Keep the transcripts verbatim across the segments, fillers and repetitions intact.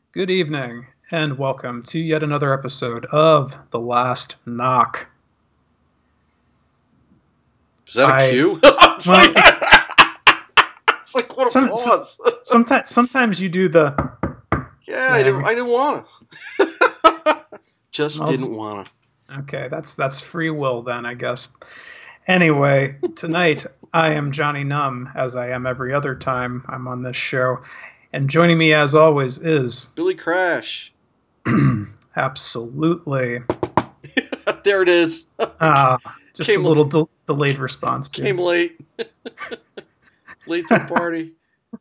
Good evening, and welcome to yet another episode of The Last Knock. Is that a I cue? It's well, like, it's like what a some, some, pause. sometimes sometimes you do the Yeah, I didn't. I didn't want to. Just Well, didn't want to. okay. That's that's free will then, I guess. Anyway, tonight I am Johnny Numb, as I am every other time I'm on this show, and joining me as always is Billy Crash. absolutely There it is. ah just Came a little de- delayed response. Came late. Late to the party.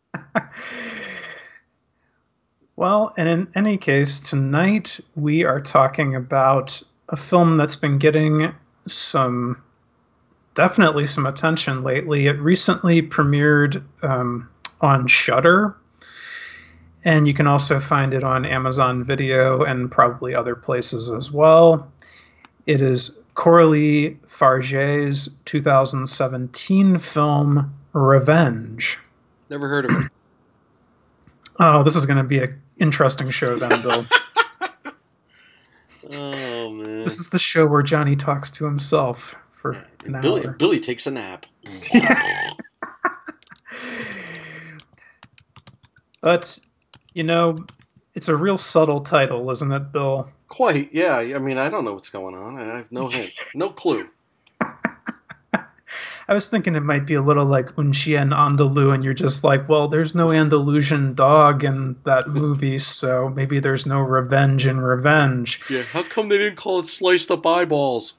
Well, and in any case, tonight we are talking about a film that's been getting some, definitely some attention lately. It recently premiered um, on Shudder, and you can also find it on Amazon Video and probably other places as well. It is Coralie Farge's two thousand seventeen film Revenge. Never heard of it. Oh, this is going to be an interesting show then, Bill. Oh man. This is the show where Johnny talks to himself for an Billy. hour. Billy takes a nap. But, you know, it's a real subtle title, isn't it, Bill? Quite. Yeah. I mean, I don't know what's going on. I have no hint. No clue. I was thinking it might be a little like Un Chien Andalou, and you're just like, well, there's no Andalusian dog in that movie, so maybe there's no revenge in Revenge. Yeah. How come they didn't call it Sliced Up Eyeballs?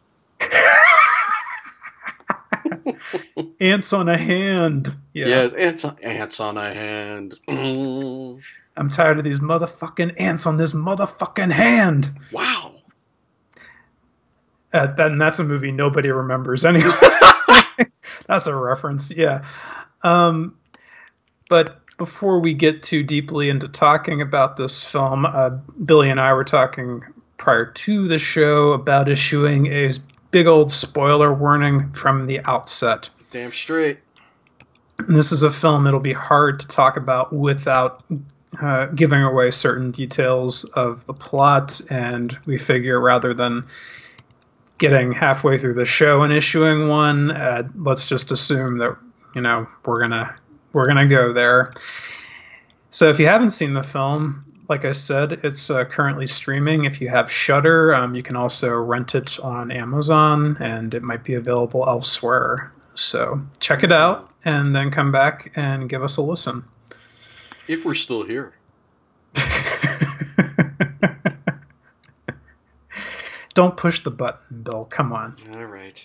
Ants on a hand. Yeah. Yes. Ants on, ants on a hand. I'm tired of these motherfucking ants on this motherfucking hand. Wow. Uh, then that's a movie nobody remembers anyway. That's a reference, yeah. Um, but before we get too deeply into talking about this film, uh, Billy and I were talking prior to the show about issuing a big old spoiler warning from the outset. Damn straight. And this is a film it'll be hard to talk about without uh, giving away certain details of the plot, and we figure rather than getting halfway through the show and issuing one, uh, let's just assume that, you know, we're gonna we're gonna go there. So if you haven't seen the film, like I said, it's uh, currently streaming. If you have Shudder, um, you can also rent it on Amazon, and it might be available elsewhere. So check it out, and then come back and give us a listen. If we're still here. Don't push the button, Bill. Come on. All right.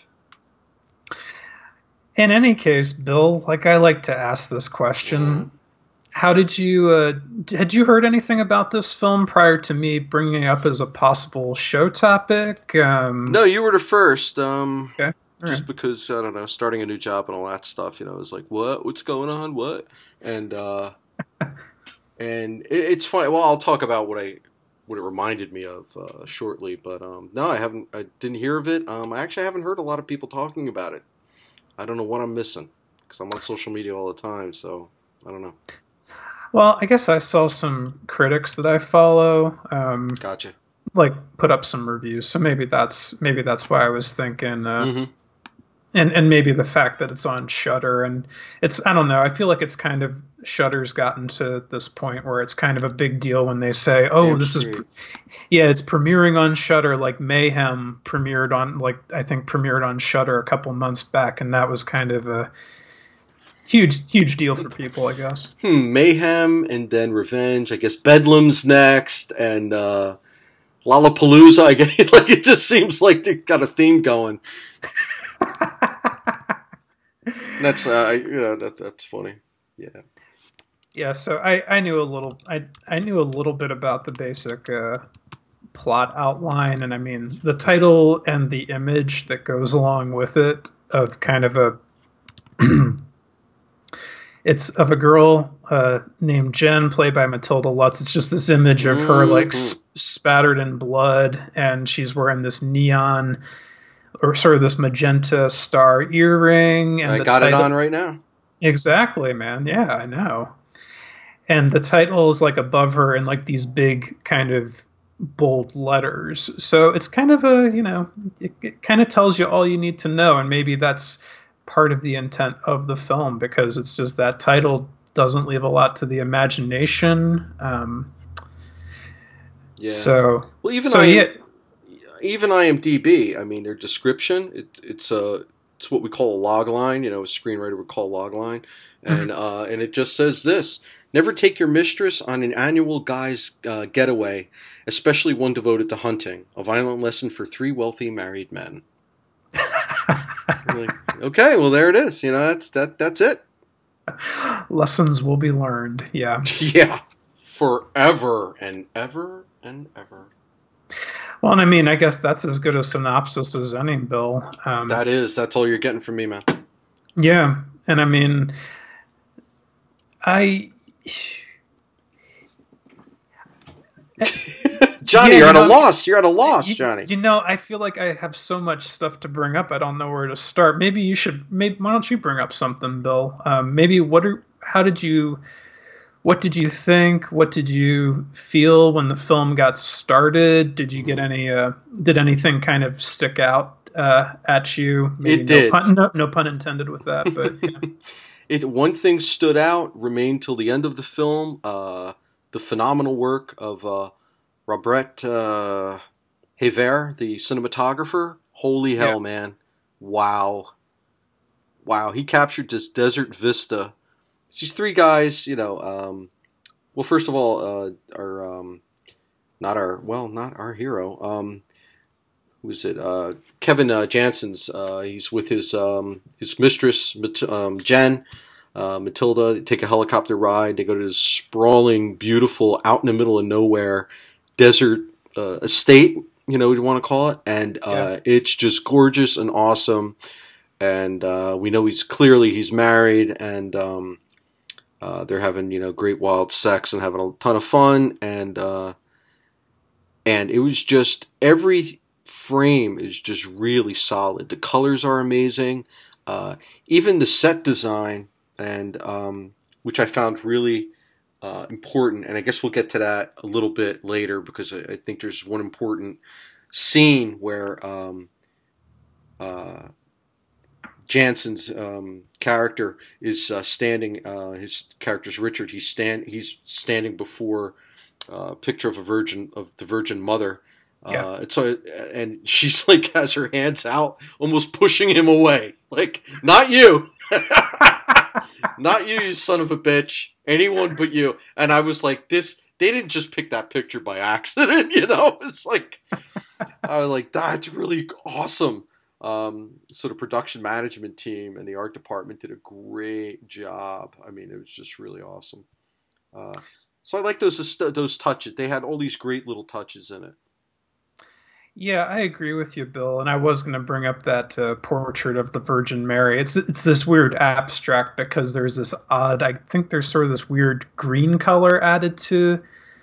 In any case, Bill, like I like to ask this question, mm. how did you, uh, had you heard anything about this film prior to me bringing it up as a possible show topic? Um, no, you were the first. Um, okay. Just right. because, I don't know, starting a new job and all that stuff, you know, it was like, what? What's going on? What? And, uh, and it, it's funny. Well, I'll talk about what I... what it reminded me of uh, shortly, but um, no, I haven't. I didn't hear of it. Um, I actually haven't heard a lot of people talking about it. I don't know what I'm missing because I'm on social media all the time, so I don't know. Well, I guess I saw some critics that I follow. Um, gotcha. Like put up some reviews, so maybe that's maybe that's why I was thinking. Uh, mm-hmm. And and maybe the fact that it's on Shudder, and it's, I don't know, I feel like it's kind of, Shudder's gotten to this point where it's kind of a big deal when they say, oh, Damn this straight. is, yeah, it's premiering on Shudder, like Mayhem premiered on, like, I think premiered on Shudder a couple months back, and that was kind of a huge, huge deal for people, I guess. Hmm, Mayhem, and then Revenge, I guess Bedlam's next, and uh, Lollapalooza, I guess, like, it just seems like they've got a theme going. That's uh, you know that that's funny, yeah. Yeah, so I, I knew a little I I knew a little bit about the basic uh, plot outline, and I mean the title and the image that goes along with it of kind of a it's of a girl uh, named Jen, played by Matilda Lutz. It's just this image of her like mm-hmm. sp- spattered in blood, and she's wearing this neon or sort of this magenta star earring. And I the got title, it on right now. Exactly, man. Yeah, I know. and the title is like above her in like these big kind of bold letters. So it's kind of a, you know, it, it kind of tells you all you need to know, and maybe that's part of the intent of the film, because it's just that title doesn't leave a lot to the imagination. Um, yeah. So, well, even so I, yeah. even IMDb, I mean, their description, it, it's a, it's what we call a log line. You know, a screenwriter would call a log line, and mm-hmm. uh, and it just says this: never take your mistress on an annual guy's uh, getaway, especially one devoted to hunting. A violent lesson for three wealthy married men. Like, okay, well there it is. You know, that's that. That's it. Lessons will be learned. Yeah. Yeah. Forever and ever and ever. Well, and I mean, I guess that's as good a synopsis as any, Bill. Um, that is. That's all you're getting from me, man. Yeah, and I mean, I. Johnny, yeah, you're you at know, a loss. You're at a loss, you, Johnny. You know, I feel like I have so much stuff to bring up. I don't know where to start. Maybe you should. Maybe why don't you bring up something, Bill? Um, maybe what are? How did you? What did you think? What did you feel when the film got started? Did you get any? Uh, did anything kind of stick out uh, at you? Maybe it no did. Pun, no, no pun intended with that, but. Yeah. It one thing stood out, remained till the end of the film. Uh, the phenomenal work of. Uh, Robert uh, Haver, the cinematographer, holy hell, yeah. man. Wow. Wow, he captured this desert vista. It's these three guys, you know, um, well, first of all, uh, our, um, not our, well, not our hero, um, who is it, uh, Kevin uh, Jansen's, uh, he's with his um, his mistress, um, Jen, uh, Matilda. They take a helicopter ride, they go to this sprawling, beautiful, out in the middle of nowhere, desert uh, estate, you know, you want to call it, and uh, yeah. It's just gorgeous and awesome. And uh, we know he's clearly he's married, and um, uh, they're having you know great wild sex and having a ton of fun. And uh, and it was just every frame is just really solid. The colors are amazing, uh, even the set design, and um, which I found really. Uh, important, and I guess we'll get to that a little bit later because I, I think there's one important scene where um, uh, Jansen's um, character is uh, standing. Uh, his character's Richard. He's stand. He's standing before uh, a picture of a virgin of the Virgin Mother. Yeah. Uh, it's a, and she's like has her hands out, almost pushing him away. Like, not you. Not you, you son of a bitch. Anyone but you. And I was like, this, they didn't just pick that picture by accident, you know? It's like, I was like, that's really awesome. Um, so the production management team and the art department did a great job. I mean, it was just really awesome. Uh, so I like those, those touches. They had all these great little touches in it. Yeah, I agree with you, Bill. And I was going to bring up that uh, portrait of the Virgin Mary. It's it's this weird abstract because there's this odd. I think there's sort of this weird green color added to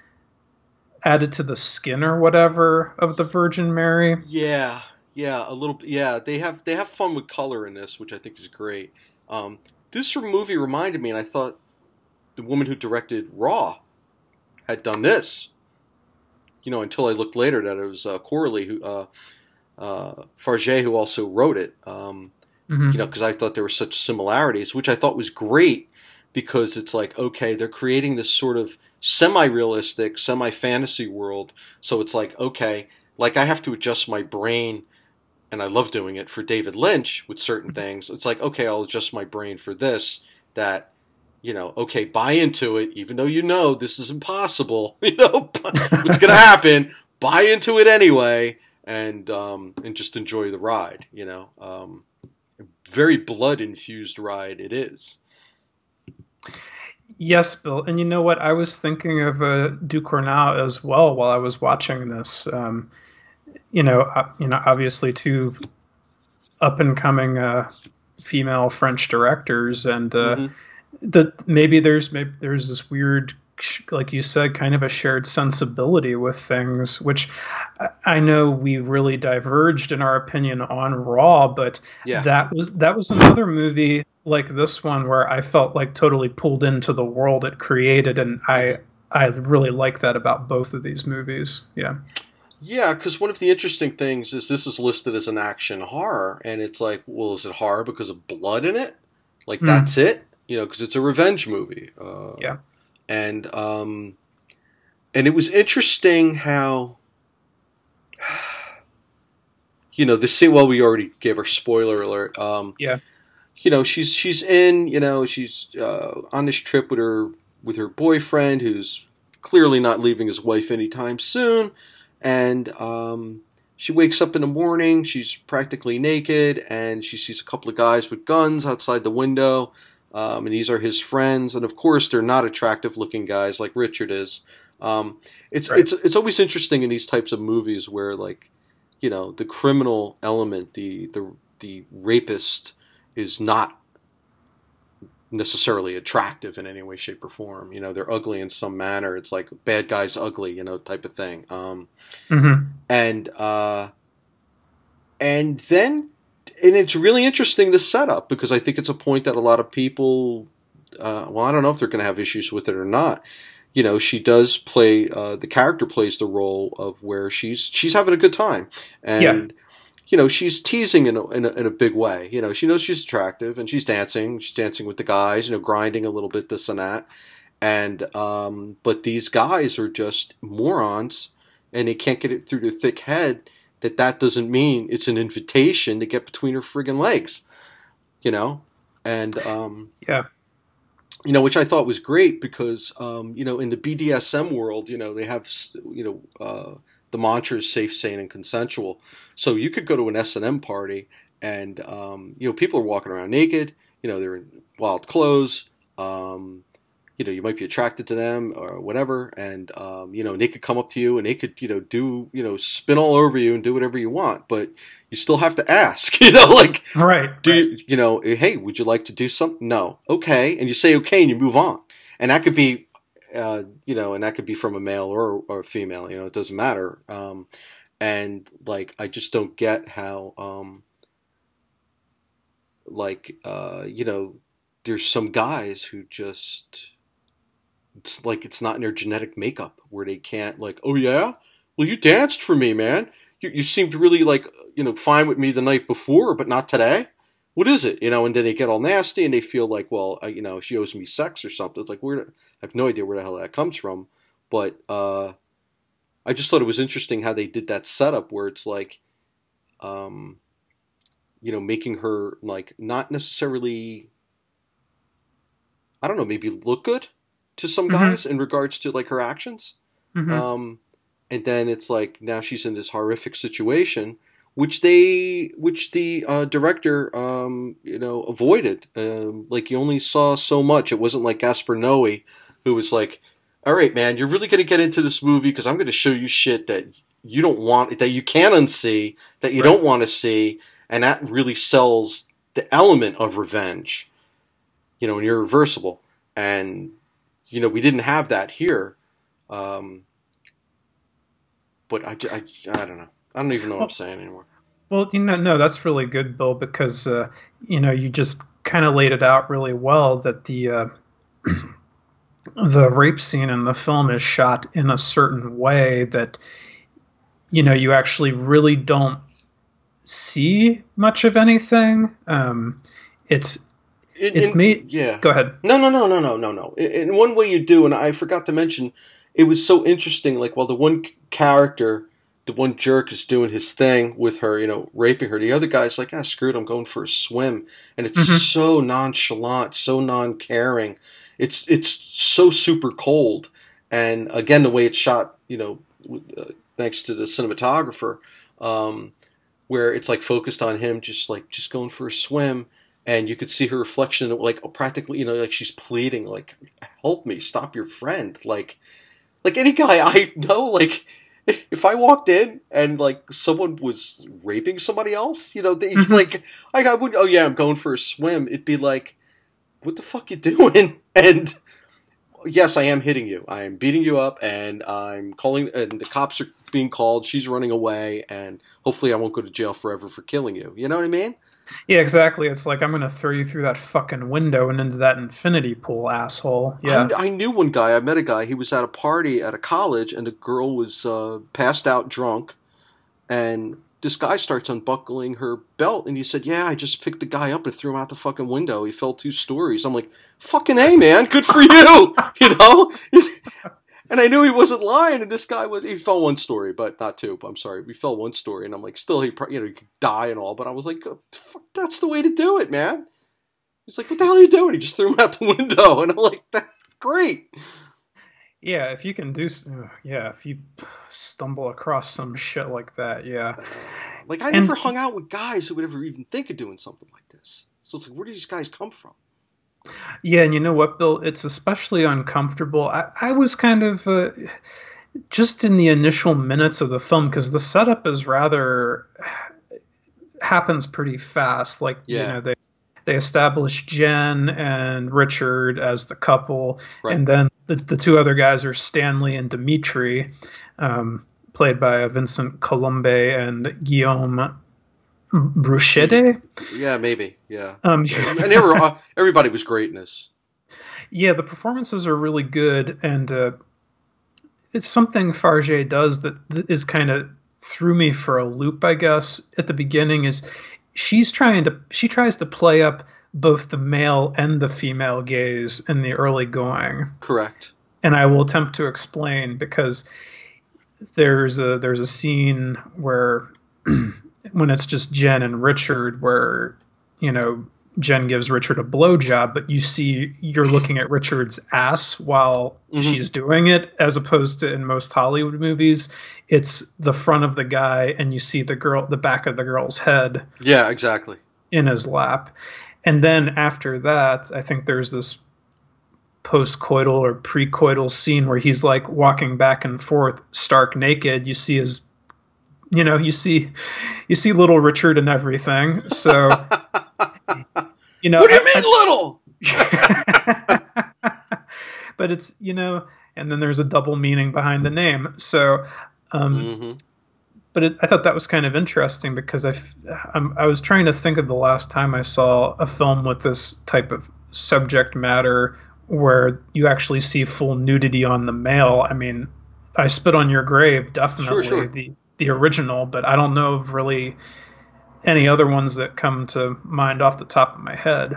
added to the skin or whatever of the Virgin Mary. Yeah, yeah, a little. Yeah, they have they have fun with color in this, which I think is great. Um, this movie reminded me, and I thought the woman who directed Raw had done this. You know, until I looked later that it was uh, Coralie, who, uh, uh, Farge, who also wrote it. Um, mm-hmm. You know, because I thought there were such similarities, which I thought was great because it's like, okay, they're creating this sort of semi-realistic, semi-fantasy world. So it's like, okay, like I have to adjust my brain, and I love doing it for David Lynch with certain things. It's like, okay, I'll adjust my brain for this, that. You know, okay, buy into it, even though you know this is impossible. You know, what's going to happen? Buy into it anyway, and um, and just enjoy the ride. You know, um, very blood-infused ride it is. Yes, Bill, and you know what? I was thinking of uh, Ducournau as well while I was watching this. Um, you know, uh, you know, obviously two up-and-coming uh, female French directors, and. Uh, mm-hmm. that maybe there's maybe there's this weird, like you said, kind of a shared sensibility with things, which I know we really diverged in our opinion on Raw, but Yeah. that was that was another movie like this one where I felt like totally pulled into the world it created, and I I really like that about both of these movies. Yeah. Yeah, because one of the interesting things is this is listed as an action horror, and it's like, well, is it horror because of blood in it? Like, Mm. that's it? You know, because it's a revenge movie. Uh, Yeah. And, um, and it was interesting how, you know, the scene, well, we already gave our spoiler alert. Um, Yeah. You know, she's, she's in, you know, she's uh, on this trip with her, with her boyfriend, who's clearly not leaving his wife anytime soon. And um, she wakes up in the morning, she's practically naked, and she sees a couple of guys with guns outside the window, um, and these are his friends. And of course, they're not attractive-looking guys like Richard is. Um, it's Right. it's it's always interesting in these types of movies where, like, you know, the criminal element, the the the rapist, is not necessarily attractive in any way, shape, or form. You know, they're ugly in some manner. It's like bad guys ugly, you know, type of thing. Um, Mm-hmm. and uh, and then and it's really interesting, the setup, because I think it's a point that a lot of people, uh, well, I don't know if they're going to have issues with it or not. You know, she does play, uh, the character plays the role of where she's she's having a good time, and Yeah. you know, she's teasing in a, in a in a big way. You know, she knows she's attractive, and she's dancing. She's dancing with the guys, you know, grinding a little bit, this and that. And um, but these guys are just morons, and they can't get it through their thick head that that doesn't mean it's an invitation to get between her friggin' legs. You know, and um, Yeah. you know, which I thought was great because, um, you know, in the B D S M world, you know, they have, you know, uh, the mantra is safe, sane, and consensual. So you could go to an S and M party and, um, you know, people are walking around naked, you know, they're in wild clothes, um, you know, you might be attracted to them or whatever. And, um, you know, they could come up to you and they could, you know, do, you know, spin all over you and do whatever you want, but you still have to ask, you know, like, Right. do right. you, you know, hey, would you like to do something? No. Okay. And you say okay and you move on. And that could be, uh, you know, and that could be from a male or, or a female, you know, it doesn't matter. Um, and like, I just don't get how, um, like, uh, you know, there's some guys who just, it's like, it's not in their genetic makeup where they can't, like, oh yeah, well, you danced for me, man. You, you seemed really, like, you know, fine with me the night before, but not today. What is it? You know, and then they get all nasty and they feel like, well, uh, you know, she owes me sex or something. It's like, where, I have no idea where the hell that comes from. But uh, I just thought it was interesting how they did that setup where it's like, um, you know, making her, like, not necessarily, I don't know, maybe look good to some Mhm. guys in regards to, like, her actions. Mhm. Um, and then it's like, now she's in this horrific situation, which they, which the uh, director, um, you know, avoided. Um, like, you only saw so much. It wasn't like Gaspar Noé, who was like, all right, man, you're really going to get into this movie because I'm going to show you shit that you don't want, that you can unsee, that you Right. don't want to see, and that really sells the element of revenge, you know, and irreversible. And, you know, we didn't have that here. Um, but I, I, I don't know. I don't even know what I'm saying anymore. Well, you know, no, that's really good, Bill, because uh, you know, you just kind of laid it out really well that the uh, the rape scene in the film is shot in a certain way that, you know, you actually really don't see much of anything. Um, it's In, it's in- made. Yeah. Go ahead. No, no, no, no, no, no, no. In, in one way you do, and I forgot to mention, it was so interesting. Like, while the one c- character, the one jerk, is doing his thing with her, you know, raping her, the other guy's like, ah, screw it, I'm going for a swim. And it's Mhm. so nonchalant, so non-caring. It's it's so super cold. And again, the way it's shot, you know, with, uh, thanks to the cinematographer, um, where it's like focused on him, just like just going for a swim. And you could see her reflection, like practically, you know, like she's pleading, like, "Help me, stop your friend." Like, like any guy I know, like, if I walked in and like someone was raping somebody else, you know, they, Mhm. like, I, I would, oh yeah, I'm going for a swim. It'd be like, what the fuck you doing? And yes, I am hitting you. I am beating you up, and I'm calling, and the cops are being called. She's running away, and hopefully I won't go to jail forever for killing you. You know what I mean? Yeah, exactly. It's like, I'm going to throw you through that fucking window and into that infinity pool, asshole. Yeah. I, I knew one guy. I met a guy. He was at a party at a college, and the girl was uh, passed out drunk, and this guy starts unbuckling her belt, and he said, yeah, I just picked the guy up and threw him out the fucking window. He fell two stories. I'm like, fucking A, man, good for you, you know? And I knew he wasn't lying, and this guy was, he fell one story, but not two, I'm sorry. We fell one story, and I'm like, still, he, you know, he could die and all, but I was like, fuck, that's the way to do it, man. He's like, what the hell are you doing? He just threw him out the window, and I'm like, that's great. Yeah, if you can do, yeah, if you stumble across some shit like that, yeah. Uh, like, I never and, hung out with guys who would ever even think of doing something like this. So it's like, where do these guys come from? Yeah, and you know what, Bill? It's especially uncomfortable. I, I was kind of, uh, just in the initial minutes of the film, because the setup is rather, happens pretty fast. Like, yeah. you know, they They establish Jen and Richard as the couple, right. and then the, the two other guys are Stanley and Dimitri, um, played by Vincent Colombe and Guillaume Bruchette. Yeah, maybe. Yeah, um, and they were uh, everybody was great in this. Yeah, the performances are really good, and uh, it's something Farge does that is kind of threw me for a loop, I guess. At the beginning is. She's trying to, she tries to play up both the male and the female gaze in the early going. Correct. And I will attempt to explain, because there's a, there's a scene where when it's just Jen and Richard where, you know, Jen gives Richard a blowjob, but you see you're looking at Richard's ass while mm-hmm. she's doing it, as opposed to in most Hollywood movies, it's the front of the guy and you see the girl, the back of the girl's head. Yeah, exactly. In his lap. And then after that, I think there's this post-coital or pre-coital scene where he's like walking back and forth stark naked. You see his, you know, you see, you see little Richard and everything. So... You know, what do you mean little? But it's, you know, and then there's a double meaning behind the name. So, um, mm-hmm. but it, I thought that was kind of interesting, because I, I'm, I was trying to think of the last time I saw a film with this type of subject matter where you actually see full nudity on the male. I mean, I Spit on Your Grave, definitely sure, sure. the the original, but I don't know of really any other ones that come to mind off the top of my head.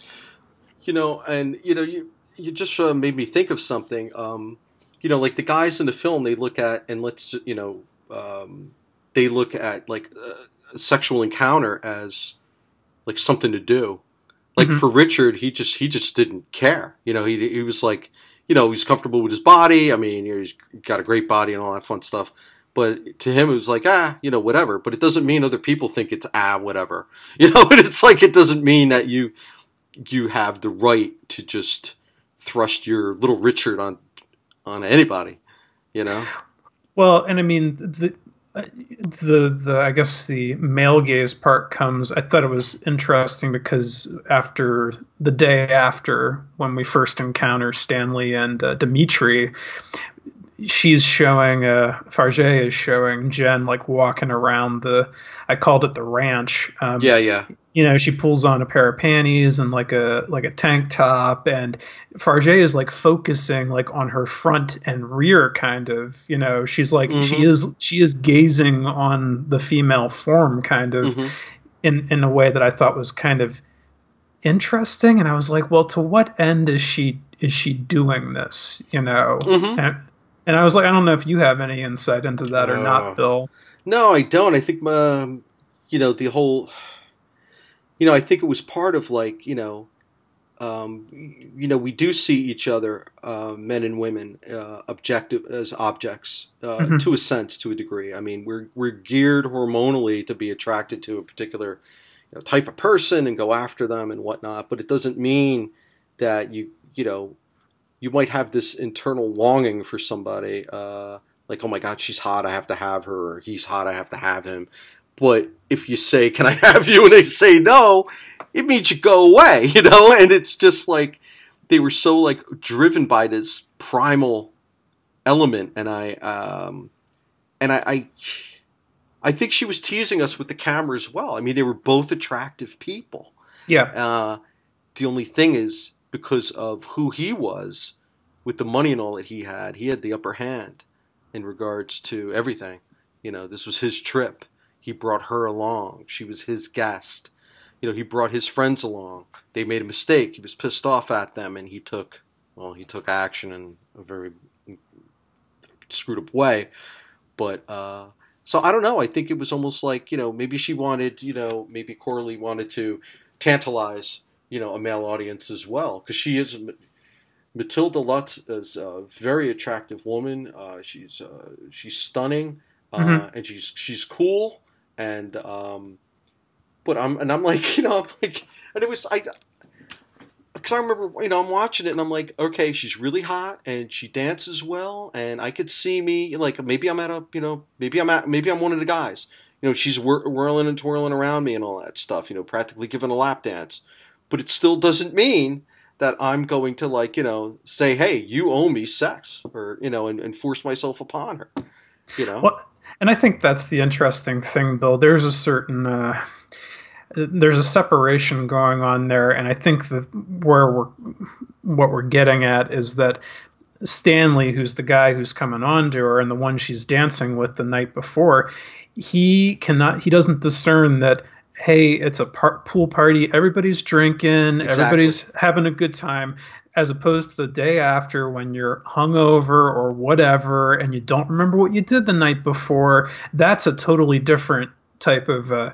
You know, and, you know, you, you just uh, made me think of something. Um, you know, like the guys in the film, they look at, and let's, you know, um, they look at like a sexual encounter as like something to do. Like mm-hmm. for Richard, he just, he just didn't care. You know, he, he was like, you know, he's comfortable with his body. I mean, he's got a great body and all that fun stuff. But to him, it was like, ah, you know, whatever. But it doesn't mean other people think it's, ah, whatever. You know, and it's like, it doesn't mean that you you have the right to just thrust your little Richard on on anybody, you know? Well, and I mean, the, the, the I guess the male gaze part comes, I thought it was interesting because after the day after, when we first encounter Stanley and uh, Dimitri, she's showing, uh, Farge is showing Jen like walking around the, I called it the ranch. Um, yeah, yeah. You know, she pulls on a pair of panties and like a like a tank top, and Farge is like focusing like on her front and rear, kind of. You know, she's like mm-hmm. she is she is gazing on the female form, kind of, mm-hmm. in in a way that I thought was kind of interesting. And I was like, well, to what end is she is she doing this? You know. Mm-hmm. And, And I was like, I don't know if you have any insight into that or uh, not, Bill. No, I don't. I think, um, you know, the whole, you know, I think it was part of like, you know, um, you know, we do see each other, uh, men and women, uh, objective as objects, uh, mm-hmm. to a sense, to a degree. I mean, we're we're geared hormonally to be attracted to a particular, you know, type of person and go after them and whatnot. But it doesn't mean that you, you know. You might have this internal longing for somebody, uh, like, oh my God, she's hot, I have to have her, or he's hot, I have to have him. But if you say, can I have you, and they say no, it means you go away, you know? And it's just like, they were so like driven by this primal element. And I, um, and I, I, I think she was teasing us with the camera as well. I mean, they were both attractive people. Yeah. Uh, the only thing is, because of who he was, with the money and all that he had, he had the upper hand in regards to everything. You know, this was his trip. He brought her along. She was his guest. You know, he brought his friends along. They made a mistake. He was pissed off at them, and he took, well, he took action in a very screwed up way. But, uh, so I don't know. I think it was almost like, you know, maybe she wanted, you know, maybe Coralie wanted to tantalize, you know, a male audience as well. Because she is, Matilda Lutz is a very attractive woman. Uh, she's, uh, she's stunning. Uh, mm-hmm. And she's, she's cool. And, um, but I'm, and I'm like, you know, I'm like, and it was, I, because I remember, you know, I'm watching it and I'm like, okay, she's really hot and she dances well, and I could see me, like, maybe I'm at a, you know, maybe I'm at, maybe I'm one of the guys, you know, she's whir- whirling and twirling around me and all that stuff, you know, practically giving a lap dance, but it still doesn't mean that I'm going to, like, you know, say, hey, you owe me sex, or, you know, and, and force myself upon her, you know. Well, and I think that's the interesting thing, Bill. There's a certain, uh, there's a separation going on there, and I think that where we're what we're getting at is that Stanley, who's the guy who's coming on to her and the one she's dancing with the night before, he cannot he doesn't discern that, hey, it's a par- pool party, everybody's drinking, exactly. Everybody's having a good time, as opposed to the day after when you're hungover or whatever and you don't remember what you did the night before. That's a totally different type of uh,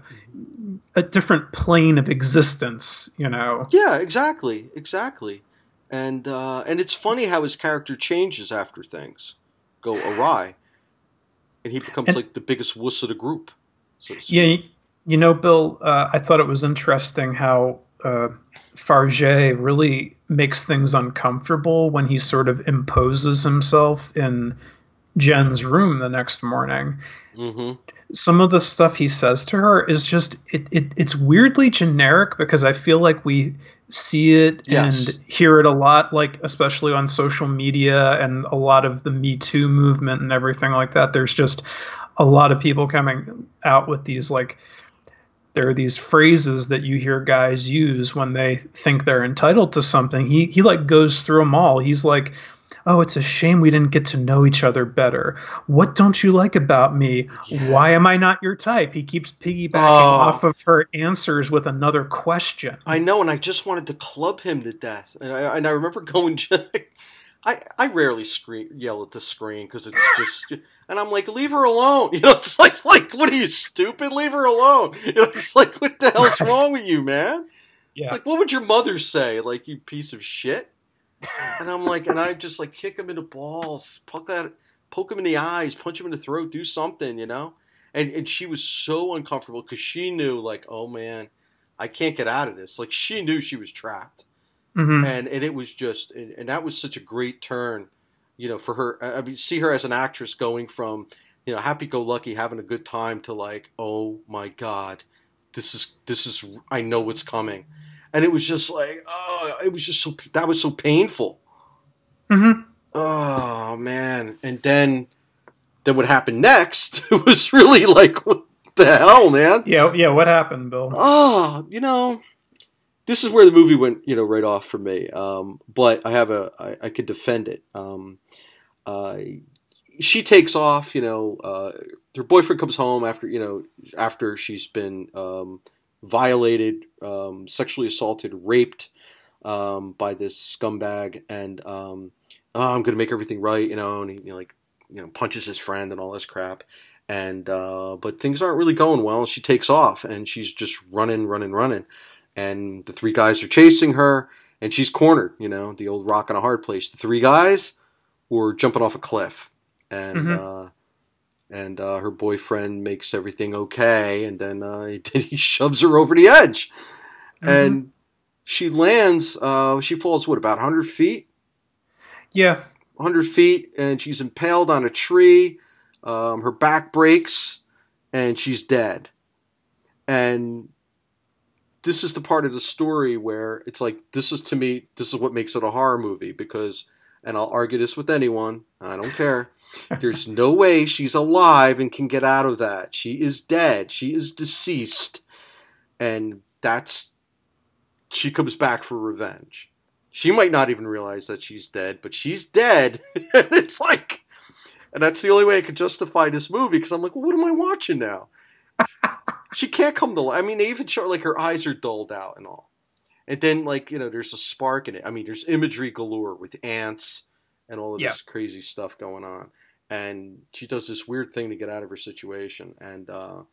a different plane of existence, you know. Yeah, exactly, exactly. And uh, and it's funny how his character changes after things go awry, and he becomes and, like the biggest wuss of the group. So to speak. Yeah, you know, Bill, uh, I thought it was interesting how uh, Farge really makes things uncomfortable when he sort of imposes himself in Jen's room the next morning. Mm-hmm. Some of the stuff he says to her is just, it, it it's weirdly generic, because I feel like we see it yes. and hear it a lot, like especially on social media and a lot of the Me Too movement and everything like that. There's just a lot of people coming out with these, like, there are these phrases that you hear guys use when they think they're entitled to something. He, he like goes through them all. He's like, oh, it's a shame we didn't get to know each other better. What don't you like about me? Yeah. Why am I not your type? He keeps piggybacking oh. off of her answers with another question. I know, and I just wanted to club him to death. And I, and I remember going, I, I rarely scream, yell at the screen, because it's just, and I'm like, leave her alone. You know, it's like, it's like, what are you, stupid? Leave her alone. You know, it's like, what the hell's wrong with you, man? Yeah. Like, what would your mother say? Like, you piece of shit? And I'm like, and I just like kick him in the balls, poke that, poke him in the eyes, punch him in the throat, do something, you know. And and she was so uncomfortable because she knew, like, oh man, I can't get out of this. Like, she knew she was trapped, mm-hmm. and and it was just, and, and that was such a great turn, you know, for her. I mean, see her as an actress going from, you know, happy-go-lucky, having a good time, to like, oh my god, this is this is I know what's coming. And it was just like, oh, it was just so, that was so painful. Mm-hmm. Oh, man. And then, then what happened next, it was really like, what the hell, man? Yeah, yeah, what happened, Bill? Oh, you know, this is where the movie went, you know, right off for me. Um, but I have a, I, I could defend it. Um, uh, she takes off, you know, uh, her boyfriend comes home after, you know, after she's been, um, violated, um, sexually assaulted, raped um, by this scumbag, and um, oh, I'm gonna make everything right, you know. And he, you know, like, you know, punches his friend and all this crap. And uh, but things aren't really going well. She takes off, and she's just running, running, running. And the three guys are chasing her, and she's cornered. You know, the old rock and a hard place. The three guys were jumping off a cliff, and. Mm-hmm. Uh, And uh, her boyfriend makes everything okay, and then uh, he shoves her over the edge. Mm-hmm. And she lands, uh, she falls, what, about one hundred feet? Yeah. one hundred feet, and she's impaled on a tree. Um, her back breaks, and she's dead. And this is the part of the story where it's like, this is, to me, this is what makes it a horror movie, because, and I'll argue this with anyone, I don't care, there's no way she's alive and can get out of that. She is dead. She is deceased. And that's, she comes back for revenge. She might not even realize that she's dead, but she's dead. And it's like, and that's the only way I could justify this movie, because I'm like, well, what am I watching now? She can't come to life. I mean, they even show, like, her eyes are dulled out and all. And then, like, you know, there's a spark in it. I mean, there's imagery galore with ants and all of Yeah. this crazy stuff going on. And she does this weird thing to get out of her situation. And, uh,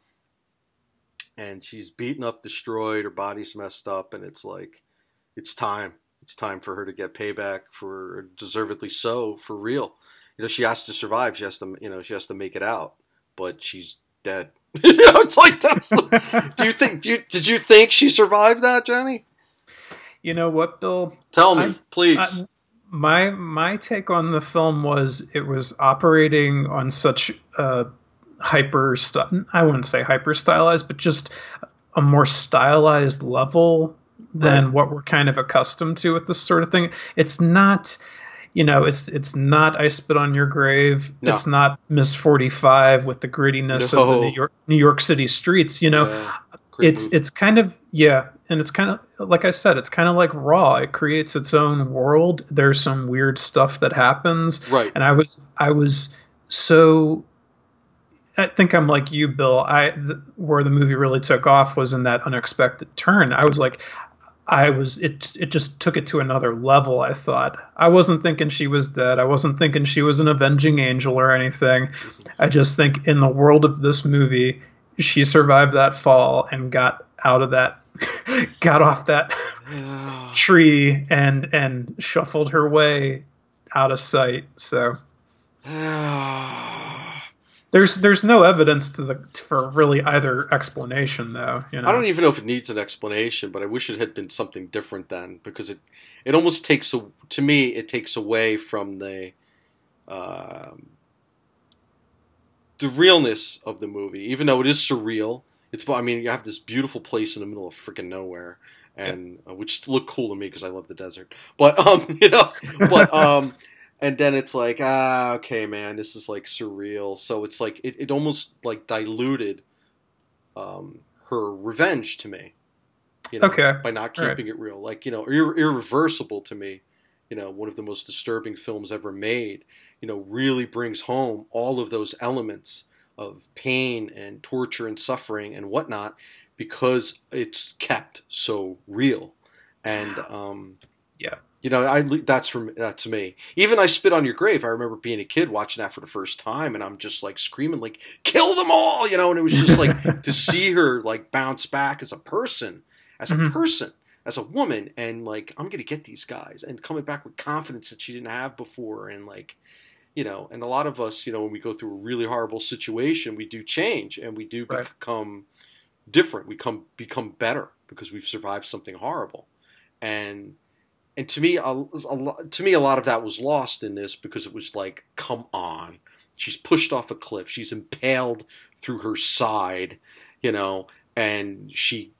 and she's beaten up, destroyed, her body's messed up, and it's like, it's time. It's time for her to get payback, for deservedly so, for real. You know, she has to survive. She has to, you know, she has to make it out. But she's dead. You know, it's like, that's the, do you think, do you, did you think she survived that, Jenny? You know what, Bill? Tell me, I, please. I, my my take on the film was it was operating on such a hyper, I wouldn't say hyper stylized, but just a more stylized level than Right. what we're kind of accustomed to with this sort of thing. It's not, you know, it's it's not I Spit on Your Grave. No. It's not Miss forty-five with the grittiness of the No. New York New York City streets. You know, Yeah, great it's movie. it's kind of, yeah, and it's kind of like I said, it's kind of like Raw. It creates its own world. There's some weird stuff that happens, Right. and I was I was so. I think I'm like you, Bill. I th- where the movie really took off was in that unexpected turn. I was like, I was it. It just took it to another level. I thought I wasn't thinking she was dead. I wasn't thinking she was an avenging angel or anything. I just think in the world of this movie, she survived that fall and got out of that, got off that Yeah. tree and and shuffled her way out of sight. So. There's there's no evidence to the for really either explanation though. You know? I don't even know if it needs an explanation, but I wish it had been something different then, because it it almost takes a, to me it takes away from the um, the realness of the movie, even though it is surreal. It's I mean you have this beautiful place in the middle of freaking nowhere, and uh, which looked cool to me because I love the desert. But um you know but um. And then it's like, ah, okay, man, this is like surreal. So it's like it, it almost like diluted um, her revenge to me, you know, Okay. by not All right. keeping it real. Like, you know, ir- Irreversible to me, you know, one of the most disturbing films ever made, you know, really brings home all of those elements of pain and torture and suffering and whatnot, because it's kept so real. And, um, Yeah. you know, I that's from that's me. Even I Spit on Your Grave. I remember being a kid watching that for the first time, and I'm just like screaming, like, "Kill them all!" You know. And it was just like to see her like bounce back as a person, as a Mhm. person, as a woman, and like I'm gonna get these guys, and coming back with confidence that she didn't have before, and like, you know, and a lot of us, you know, when we go through a really horrible situation, we do change and we do Right. become different. We come become better because we've survived something horrible, and. And to me, a, a, lo- to me, a lot of that was lost in this, because it was like, come on, she's pushed off a cliff, she's impaled through her side, you know, and she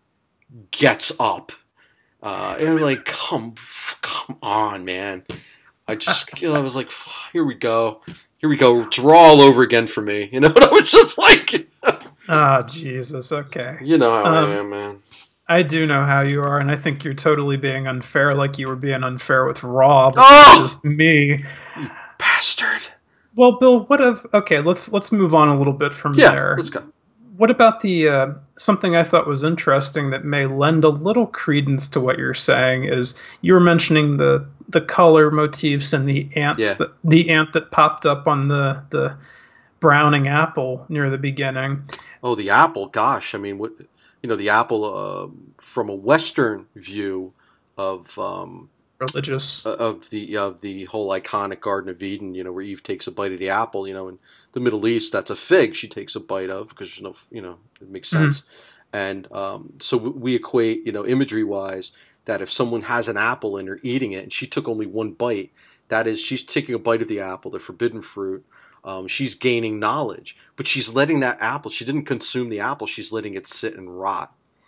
gets up, uh, and like, come, come on, man. I just, you know, I was like, here we go, here we go, it's raw all over again for me, you know. And I was just like, Ah, Jesus. Okay. you know how Um, I am, man. I do know how you are, and I think you're totally being unfair, like you were being unfair with Raw, but Oh! that's just me. Bastard. Well, Bill, what if? Okay, let's let's move on a little bit from Yeah, there. let's go. What about the uh, something I thought was interesting that may lend a little credence to what you're saying is you were mentioning the the color motifs and the ants Yeah. that the ant that popped up on the the browning apple near the beginning. Oh, the apple! Gosh, I mean, what you know, the apple uh, from a Western view of um, Religious. of the of the whole iconic Garden of Eden. You know, where Eve takes a bite of the apple. You know, in the Middle East, that's a fig she takes a bite of, because there's no, you know, it makes sense. And um, so we equate, you know, imagery wise, that if someone has an apple and they're eating it, and she took only one bite, that is, she's taking a bite of the apple, the forbidden fruit. Um, she's gaining knowledge, but she's letting that apple, she didn't consume the apple, she's letting it sit and rot.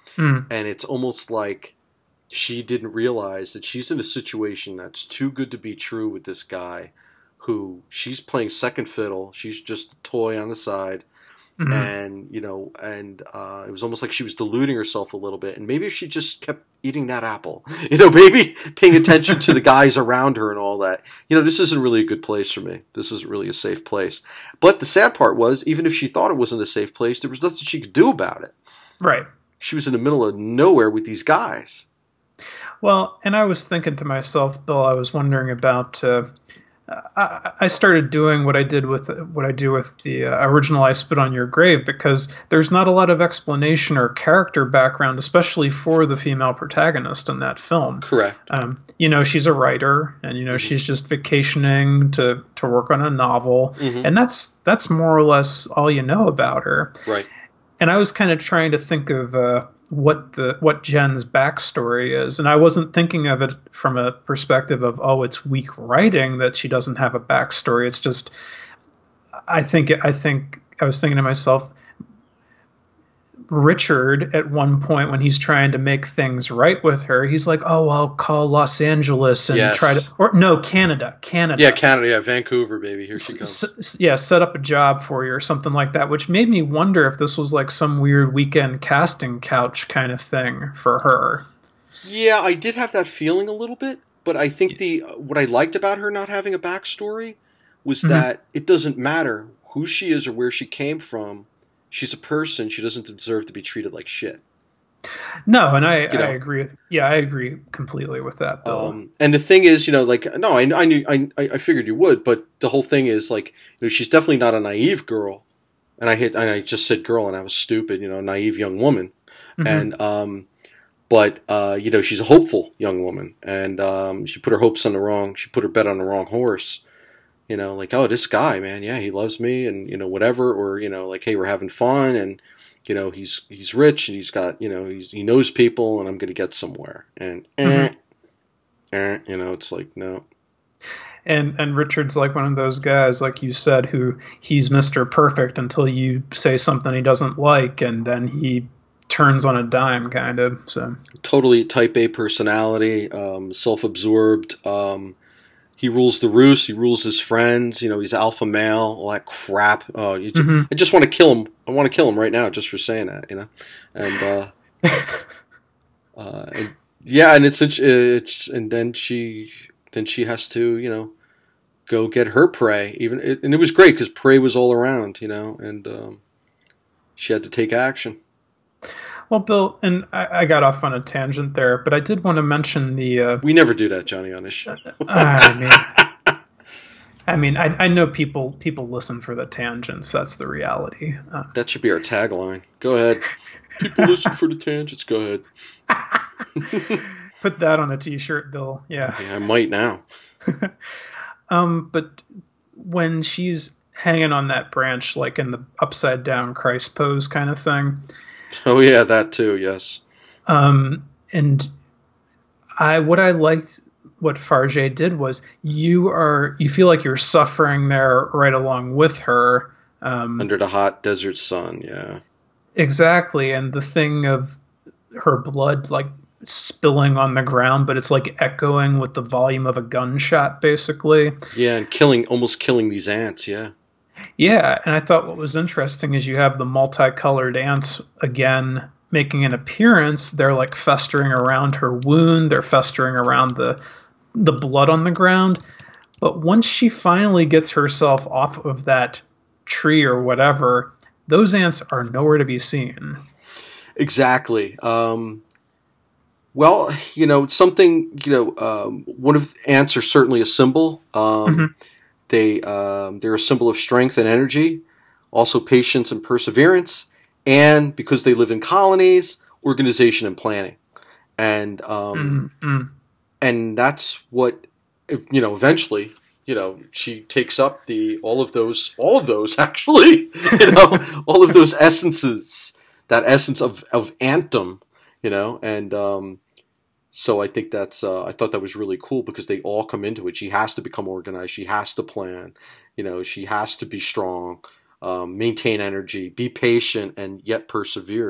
Mm. And it's almost like she didn't realize that she's in a situation that's too good to be true with this guy who she's playing second fiddle. She's just a toy on the side. Mm-hmm. And, you know, and uh, it was almost like she was deluding herself a little bit. And maybe if she just kept eating that apple, you know, maybe paying attention to the guys around her and all that. You know, this isn't really a good place for me. This isn't really a safe place. But the sad part was, even if she thought it wasn't a safe place, there was nothing she could do about it. Right. She was in the middle of nowhere with these guys. Well, and I was thinking to myself, Bill, I was wondering about... Uh, I, I started doing what I did with what I do with the uh, original I Spit on Your Grave, because there's not a lot of explanation or character background, especially for the female protagonist in that film. Correct. Um, you know, she's a writer, and you know, mm-hmm. she's just vacationing to to work on a novel, mm-hmm. and that's that's more or less all you know about her. Right. And I was kind of trying to think of uh, what the what Jen's backstory is, and I wasn't thinking of it from a perspective of, oh, it's weak writing that she doesn't have a backstory. It's just, I think I think I was thinking to myself, Richard, at one point when he's trying to make things right with her, he's like, oh, I'll call Los Angeles and yes. try to, or no, Canada, Canada. Yeah, Canada, yeah, Vancouver, baby, here she comes. S- yeah, set up a job for you or something like that, which made me wonder if this was like some weird weekend casting couch kind of thing for her. Yeah, I did have that feeling a little bit, but I think the what I liked about her not having a backstory was mm-hmm. that it doesn't matter who she is or where she came from. She's a person. She doesn't deserve to be treated like shit. No, and I, you know? I agree. Yeah, I agree completely with that, Bill. Um, and the thing is, you know, like, no, I, I knew, I, I figured you would, but the whole thing is, like, you know, she's definitely not a naive girl. And I hit, and I just said girl, and I was stupid, you know, naive young woman. Mm-hmm. And, um, but, uh, you know, she's a hopeful young woman, and um, she put her hopes on the wrong, she put her bet on the wrong horse. You know, like, oh, this guy, man, yeah, he loves me, and, you know, whatever, or, you know, like, hey, we're having fun, and, you know, he's he's rich, and he's got, you know, he's, he knows people, and I'm going to get somewhere. And, mm-hmm. eh, eh, you know, it's like, no. And and Richard's like one of those guys, like you said, who he's Mister Perfect until you say something he doesn't like, and then he turns on a dime, kind of, so. Totally type A personality, um, self-absorbed, um, he rules the roost. He rules his friends. You know, he's alpha male. All that crap. Oh, you just, mm-hmm. I just want to kill him. I want to kill him right now just for saying that. You know, and uh, uh, and, yeah, and it's it's and then she then she has to you know go get her prey. Even it, and it was great because prey was all around. You know, and um, she had to take action. Well, Bill, and I, I got off on a tangent there, but I did want to mention the... Uh, we never do that, Johnny, on this show. I mean, I, mean I, I know people people listen for the tangents. That's the reality. Uh, that should be our tagline. Go ahead. People listen for the tangents. Go ahead. Put that on a T-shirt, Bill. Yeah. Yeah, I might now. um, but when she's hanging on that branch, like in the upside-down Christ pose kind of thing... Oh yeah, that too. Yes. Um, and I what I liked what Farjay did was you are you feel like you're suffering there right along with her um, under the hot desert sun. Yeah. Exactly, and the thing of her blood like spilling on the ground, but it's like echoing with the volume of a gunshot, basically. Yeah, and killing almost killing these ants. Yeah. Yeah, and I thought what was interesting is you have the multicolored ants again making an appearance. They're like festering around her wound. They're festering around the the blood on the ground. But once she finally gets herself off of that tree or whatever, those ants are nowhere to be seen. Exactly. Um, well, you know, something, you know, um, one of the ants are certainly a symbol. Um, mm-hmm. They, um, they're a symbol of strength and energy, also patience and perseverance, and because they live in colonies, organization and planning. And um, mm-hmm. and that's what, you know, eventually, you know, she takes up the all of those, all of those actually, you know, all of those essences, that essence of, of antdom, you know, and um, so I think that's, uh, I thought that was really cool because they all come into it. She has to become organized. She has to plan. You know, she has to be strong, um, maintain energy, be patient, and yet persevere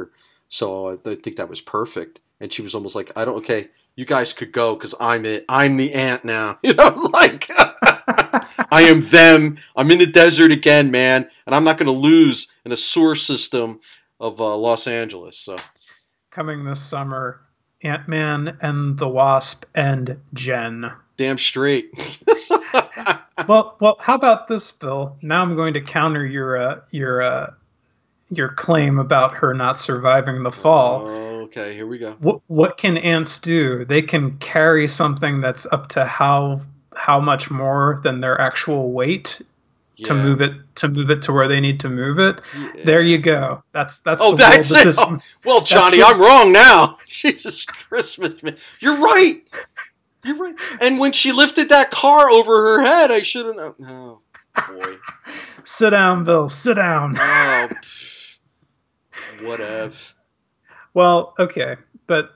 So I think that was perfect. And she was almost like, I don't, okay, you guys could go because I'm it. I'm the ant now. You know, like, I am them. I'm in the desert again, man. And I'm not going to lose in a sewer system of uh, Los Angeles. So coming this summer, Ant-Man and the Wasp and Jen. Damn straight. well, well, how about this, Bill? Now I'm going to counter your uh, your uh, your claim about her not surviving the fall. Oh, okay, here we go. What what can ants do? They can carry something that's up to how how much more than their actual weight yeah. to move it to move it to where they need to move it. Yeah. There you go. That's that's oh, the that's world it. That this, oh, well, Johnny, the, I'm wrong now. Jesus Christmas, man. You're right. You're right. And when she lifted that car over her head, I should have known. Oh, boy. Sit down, Bill. Sit down. Oh, pff, whatever. Well, okay. But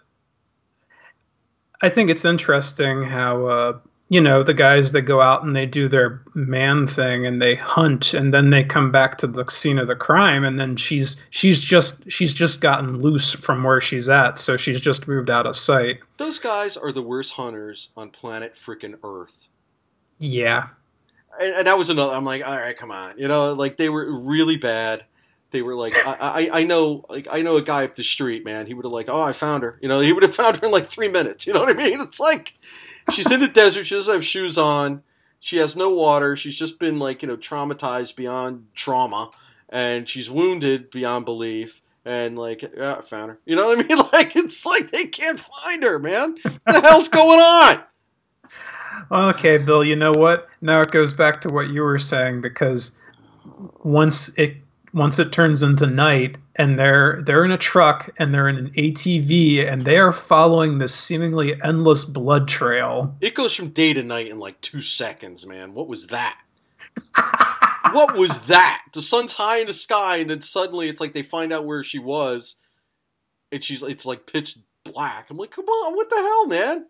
I think it's interesting how, uh, you know, the guys that go out and they do their man thing and they hunt and then they come back to the scene of the crime and then she's she's just she's just gotten loose from where she's at, so she's just moved out of sight. Those guys are the worst hunters on planet freaking Earth. Yeah. And, and that was another, I'm like, all right, come on. You know, like they were really bad. They were like, I, I, I know, like I know a guy up the street, man. He would have like, oh, I found her. You know, he would have found her in like three minutes. You know what I mean? It's like, she's in the desert. She doesn't have shoes on. She has no water. She's just been like, you know, traumatized beyond trauma, and she's wounded beyond belief. And like, yeah, I found her. You know what I mean? Like, it's like they can't find her, man. What the hell's going on? Okay, Bill. You know what? Now it goes back to what you were saying, because once it once it turns into night and they're they're in a truck and they're in an A T V and they are following this seemingly endless blood trail. It goes from day to night in like two seconds, man. What was that? What was that? The sun's high in the sky and then suddenly it's like they find out where she was and she's it's like pitch black. I'm like, come on, what the hell, man?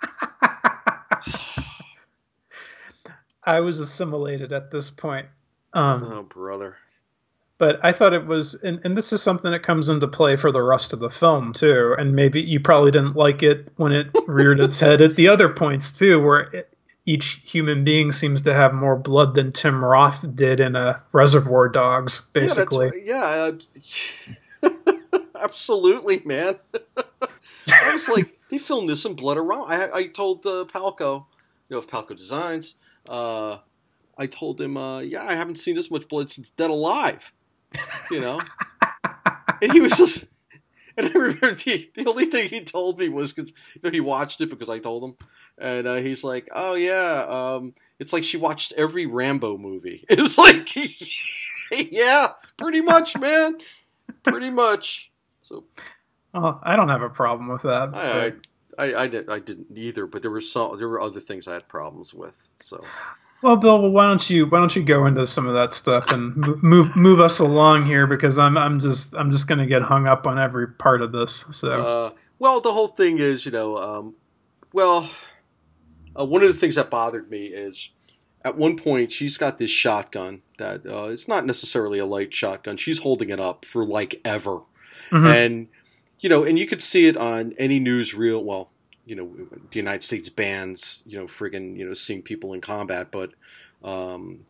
I was assimilated at this point. Um, oh, brother. But I thought it was, and, and this is something that comes into play for the rest of the film, too. And maybe you probably didn't like it when it reared its head at the other points, too, where it, each human being seems to have more blood than Tim Roth did in a Reservoir Dogs, basically. Yeah, that's, yeah uh, absolutely, man. I was like, they filmed this in blood around. I, I told uh, Palco, you know, of Palco Designs, uh, I told him, uh, yeah, I haven't seen this much blood since Dead Alive. You know? And he was just... And I remember the, the only thing he told me was because you know, he watched it because I told him. And uh, he's like, oh, yeah, um, it's like she watched every Rambo movie. It was like, yeah, pretty much, man. Pretty much. So, well, I don't have a problem with that. I, I, I, did, I didn't either, but there were some, there were other things I had problems with. So... Well, Bill, well, why don't you why don't you go into some of that stuff and move move us along here, because I'm I'm just I'm just gonna get hung up on every part of this. So, uh, well, the whole thing is, you know, um, well, uh, one of the things that bothered me is at one point she's got this shotgun that uh, it's not necessarily a light shotgun. She's holding it up for like ever, mm-hmm. and you know, and you could see it on any newsreel. Well. You know, the United States bans, you know, friggin', you know, seeing people in combat, but um,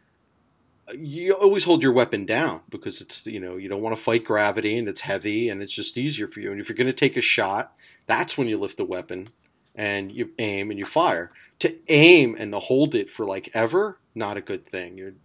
you always hold your weapon down because it's, you know, you don't want to fight gravity and it's heavy and it's just easier for you. And if you're going to take a shot, that's when you lift the weapon and you aim and you fire. To aim and to hold it for like ever, not a good thing. You're,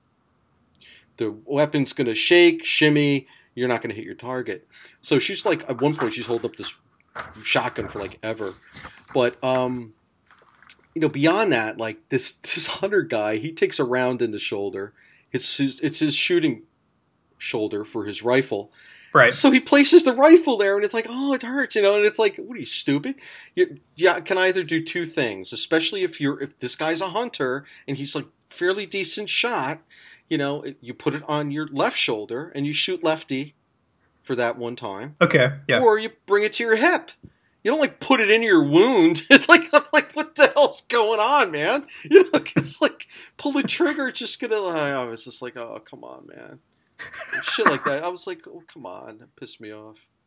the weapon's going to shake, shimmy, you're not going to hit your target. So she's like, at one point, she's holding up this shotgun for like ever, but um you know, beyond that, like this this hunter guy, he takes a round in the shoulder. It's his it's his shooting shoulder for his rifle, right? So he places the rifle there, and it's like, oh, it hurts, you know. And it's like, what are you, stupid? You, yeah, can either do two things, especially if you're if this guy's a hunter and he's like fairly decent shot. You know, you put it on your left shoulder and you shoot lefty for that one time. Okay, yeah. Or you bring it to your hip. You don't like put it in your wound. like, I'm like, what the hell's going on, man? You know, it's like pull the trigger, it's just gonna. Like, I was just like, oh, come on, man. Shit like that. I was like, oh, come on, that pissed me off.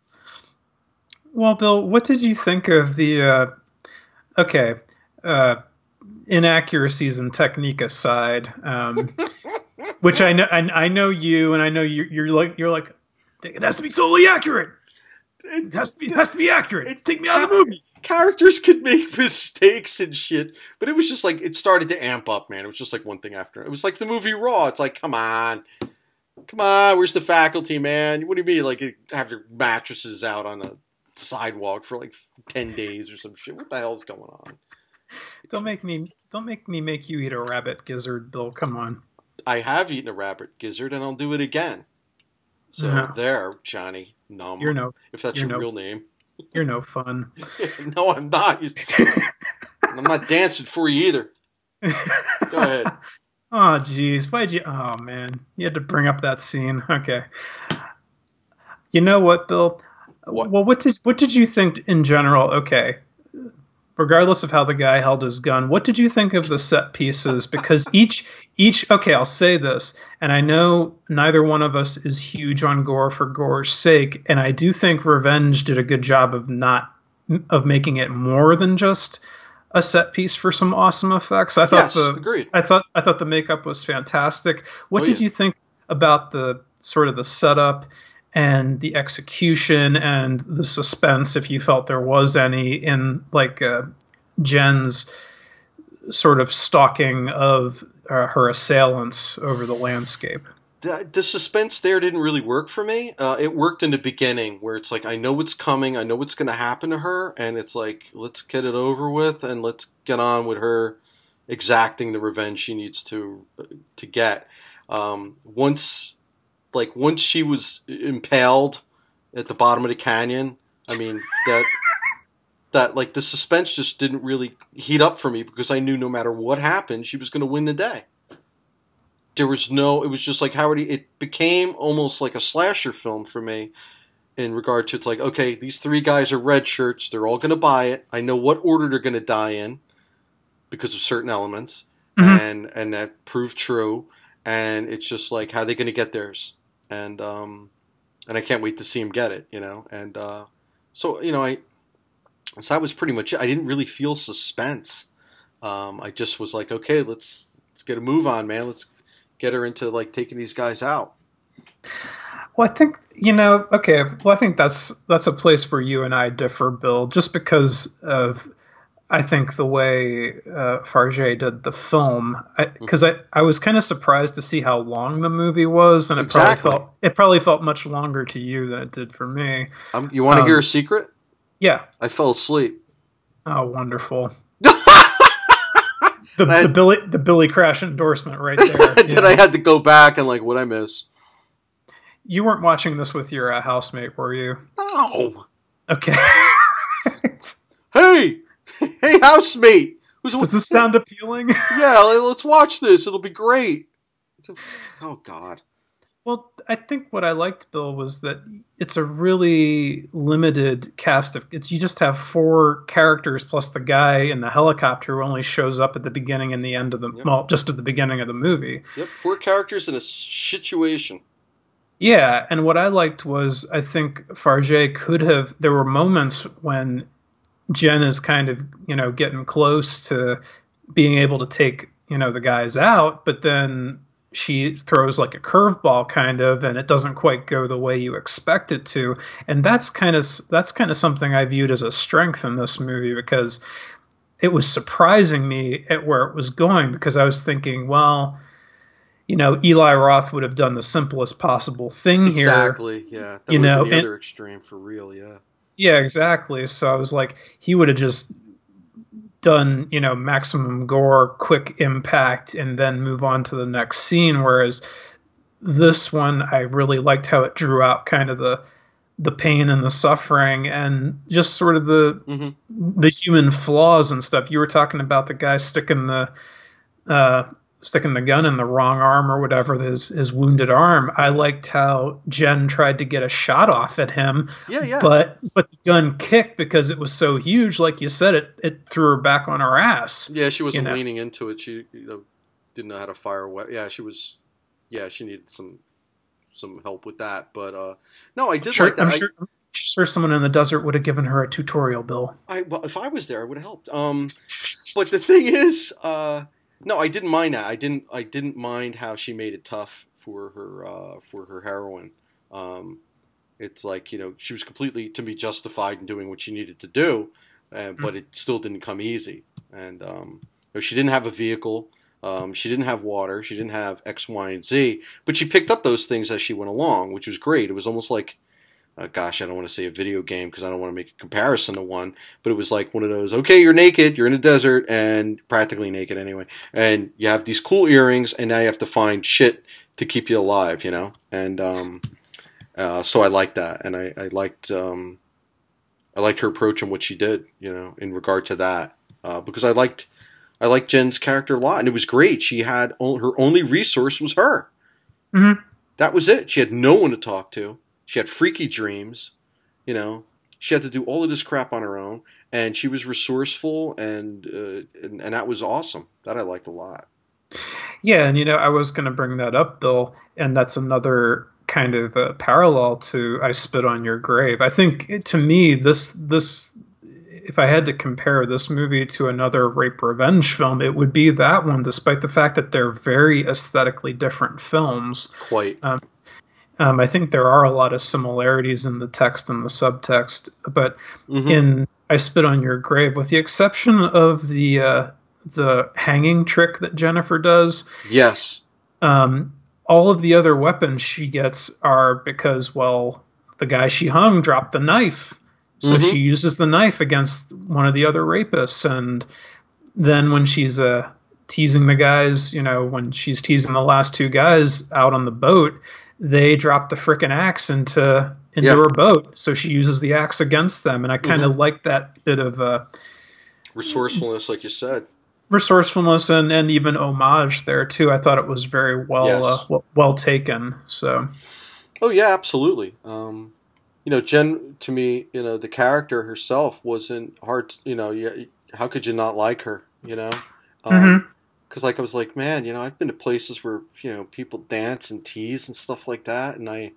Well, Bill, what did you think of the? Uh, okay, uh, inaccuracies and technique aside, um, which I know, I, I know you, and I know you, you're like, you're like, it has to be totally accurate. It has to be, it has to be accurate. It, Take me out of the movie. Characters could make mistakes and shit, but it was just like it started to amp up, man. It was just like one thing after. It was like the movie Raw. It's like, come on, come on, where's the faculty, man? What do you mean, like have your mattresses out on a sidewalk for like ten days or some shit? What the hell's going on? Don't make me, don't make me make you eat a rabbit gizzard, Bill. Come on. I have eaten a rabbit gizzard, and I'll do it again. So no. There, Johnny Numb. You're no, if that's your no, real name. You're no fun. No, I'm not. I'm not dancing for you either. Go ahead. Oh, jeez. Why'd you... Oh, man. You had to bring up that scene. Okay. You know what, Bill? What? Well, what did what did you think in general? Okay. Regardless of how the guy held his gun, what did you think of the set pieces? Because each... each. Okay, I'll say this. And I know neither one of us is huge on gore for gore's sake. And I do think Revenge did a good job of not... of making it more than just... a set piece for some awesome effects. I thought yes, the agreed. I thought I thought the makeup was fantastic. What oh, did yeah. you think about the sort of the setup and the execution and the suspense, if you felt there was any, in like uh, Jen's sort of stalking of uh, her assailants over the landscape? The, the suspense there didn't really work for me. Uh, it worked in the beginning where it's like, I know what's coming. I know what's going to happen to her. And it's like, let's get it over with and let's get on with her exacting the revenge she needs to to get. Um, once, like, once she was impaled at the bottom of the canyon, I mean, that, that like, the suspense just didn't really heat up for me because I knew no matter what happened, she was going to win the day. There was no, it was just like Howard, it became almost like a slasher film for me in regard to, it's like, okay, these three guys are red shirts. They're all going to buy it. I know what order they're going to die in because of certain elements. Mm-hmm. And, and that proved true. And it's just like, how are they going to get theirs? And, um, and I can't wait to see them get it, you know? And, uh, so, you know, I, so that was pretty much it. I didn't really feel suspense. Um, I just was like, okay, let's, let's get a move on, man. Let's get her into like taking these guys out. Well, I think, you know, okay. Well, I think that's, that's a place where you and I differ, Bill, just because of, I think the way uh, Farge did the film, because I, I, I was kind of surprised to see how long the movie was, and it exactly. probably felt it probably felt much longer to you than it did for me. Um, you want to um, hear a secret? Yeah, I fell asleep. Oh, wonderful! the, had, the Billy the Billy Crash endorsement right there. Then yeah. I had to go back and like, what'd I miss? You weren't watching this with your uh, housemate, were you? No. Okay. Hey. Hey, housemate! Who's, Does this sound appealing? Yeah, let's watch this. It'll be great. A, oh, God. Well, I think what I liked, Bill, was that it's a really limited cast of... It's, you just have four characters plus the guy in the helicopter who only shows up at the beginning and the end of the... Yep. Well, just at the beginning of the movie. Yep, four characters in a situation. Yeah, and what I liked was I think Farge could have... There were moments when Jen is kind of, you know, getting close to being able to take, you know, the guys out, but then she throws like a curveball kind of, and it doesn't quite go the way you expect it to. And that's kind of, that's kind of something I viewed as a strength in this movie, because it was surprising me at where it was going, because I was thinking, well, you know, Eli Roth would have done the simplest possible thing exactly, here. Exactly. Yeah. That you would know, have been the and, other extreme for real. Yeah. Yeah, exactly. So I was like, he would have just done, you know, maximum gore, quick impact, and then move on to the next scene. Whereas this one, I really liked how it drew out kind of the the pain and the suffering and just sort of the mm-hmm. the human flaws and stuff. You were talking about the guy sticking the uh, sticking the gun in the wrong arm or whatever, his his wounded arm. I liked how Jen tried to get a shot off at him, yeah, yeah. but but the gun kicked because it was so huge. Like you said, it it threw her back on her ass. Yeah, she wasn't you know? leaning into it. She you know, didn't know how to fire. We- yeah, she was. Yeah, she needed some some help with that. But uh, no, I did sure, like that. I'm I, sure. sure someone in the desert would have given her a tutorial, Bill. I well, if I was there, I would have helped. Um, but the thing is, uh, no, I didn't mind that. I didn't. I didn't mind how she made it tough for her uh, for her heroine. Um, it's like, you know, she was completely, to me, justified in doing what she needed to do, uh, but it still didn't come easy. And um, you know, she didn't have a vehicle. Um, she didn't have water. She didn't have X, Y, and Z. But she picked up those things as she went along, which was great. It was almost like, uh, gosh, I don't want to say a video game because I don't want to make a comparison to one. But it was like one of those, okay, you're naked, you're in a desert, and practically naked anyway. And you have these cool earrings, and now you have to find shit to keep you alive, you know? And um, uh, so I liked that. And I, I liked um, I liked her approach and what she did, you know, in regard to that. Uh, because I liked... I liked Jen's character a lot, and it was great. She had her only resource was her. Mm-hmm. That was it. She had no one to talk to. She had freaky dreams. You know, she had to do all of this crap on her own, and she was resourceful, and uh, and, and that was awesome. That I liked a lot. Yeah, and you know, I was going to bring that up, Bill, and that's another kind of uh, parallel to I Spit on Your Grave. I think, to me, this this. if I had to compare this movie to another rape revenge film, it would be that one, despite the fact that they're very aesthetically different films. Quite. Um, um, I think there are a lot of similarities in the text and the subtext, but mm-hmm. in I Spit on Your Grave, with the exception of the uh, the hanging trick that Jennifer does, yes, um, all of the other weapons she gets are because, well, the guy she hung dropped the knife. So mm-hmm. she uses the knife against one of the other rapists. And then when she's uh, teasing the guys, you know, when she's teasing the last two guys out on the boat, they drop the frickin' axe into into yeah. her boat. So she uses the axe against them. And I kind of mm-hmm. like that bit of uh, resourcefulness, like you said. Resourcefulness and, and even homage there, too. I thought it was very well yes. uh, well, well taken. So, oh, yeah, absolutely. Um You know, Jen, to me, you know, the character herself wasn't hard, you know, you, how could you not like her, you know? Um, mm-hmm. like, I was like, man, you know, I've been to places where, you know, people dance and tease and stuff like that, and I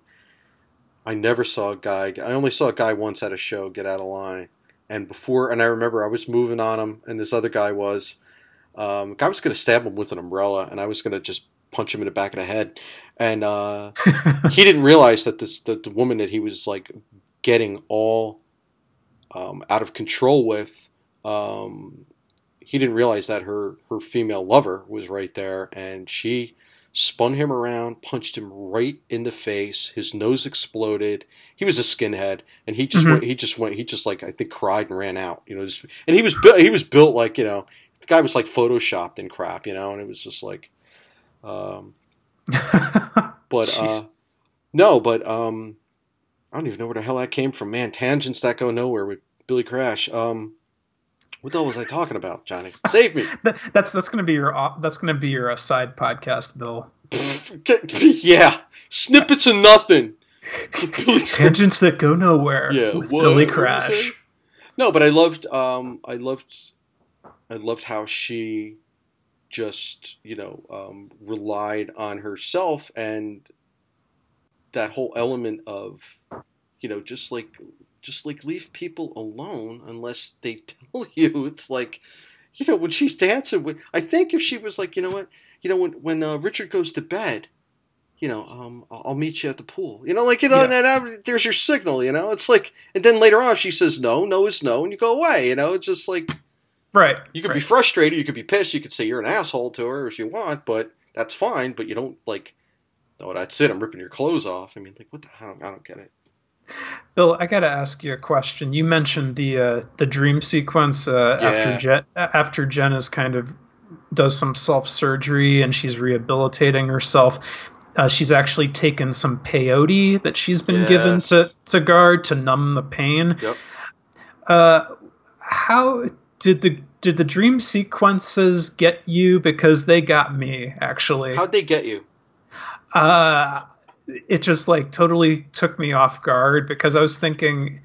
I never saw a guy, I only saw a guy once at a show get out of line, and before, and I remember I was moving on him, and this other guy was, um, I was going to stab him with an umbrella, and I was going to just punch him in the back of the head. And uh, he didn't realize that this that the woman that he was like getting all um, out of control with, um, he didn't realize that her, her female lover was right there, and she spun him around, punched him right in the face. His nose exploded. He was a skinhead, and he just mm-hmm. went. He just went. He just like I think cried and ran out. You know, just, and he was built. He was built like you know the guy was like photoshopped and crap. You know, and it was just like. Um, but uh, no, but um, I don't even know where the hell that came from, man. Tangents that go nowhere with Billy Crash. Um, what the hell was I talking about, Johnny? Save me. that's that's gonna be your that's gonna be your uh, side podcast, Bill. Yeah, snippets of nothing. Tangents that go nowhere. Yeah, with what, Billy Crash. No, but I loved. Um, I loved. I loved how she. Just, you know, um, relied on herself, and that whole element of, you know, just like, just like leave people alone unless they tell you. It's like, you know, when she's dancing with, I think if she was like, you know what, you know, when when uh, Richard goes to bed, you know, um, I'll meet you at the pool. You know, like, you know, yeah. and, and there's your signal. You know, it's like, and then later on she says no, no is no, and you go away. You know, it's just like. Right. You could right. be frustrated. You could be pissed. You could say you're an asshole to her if you want, but that's fine. But you don't like, oh, that's it. I'm ripping your clothes off. I mean, like, what the hell? I don't get it. Bill, I got to ask you a question. You mentioned the uh, the dream sequence uh, yeah. after Jen, after Jenna's kind of does some self surgery and she's rehabilitating herself. Uh, she's actually taken some peyote that she's been yes. given to to guard to numb the pain. Yep. Uh, how. Did the did the dream sequences get you? Because they got me, actually. How'd they get you? Uh, it just like totally took me off guard because I was thinking,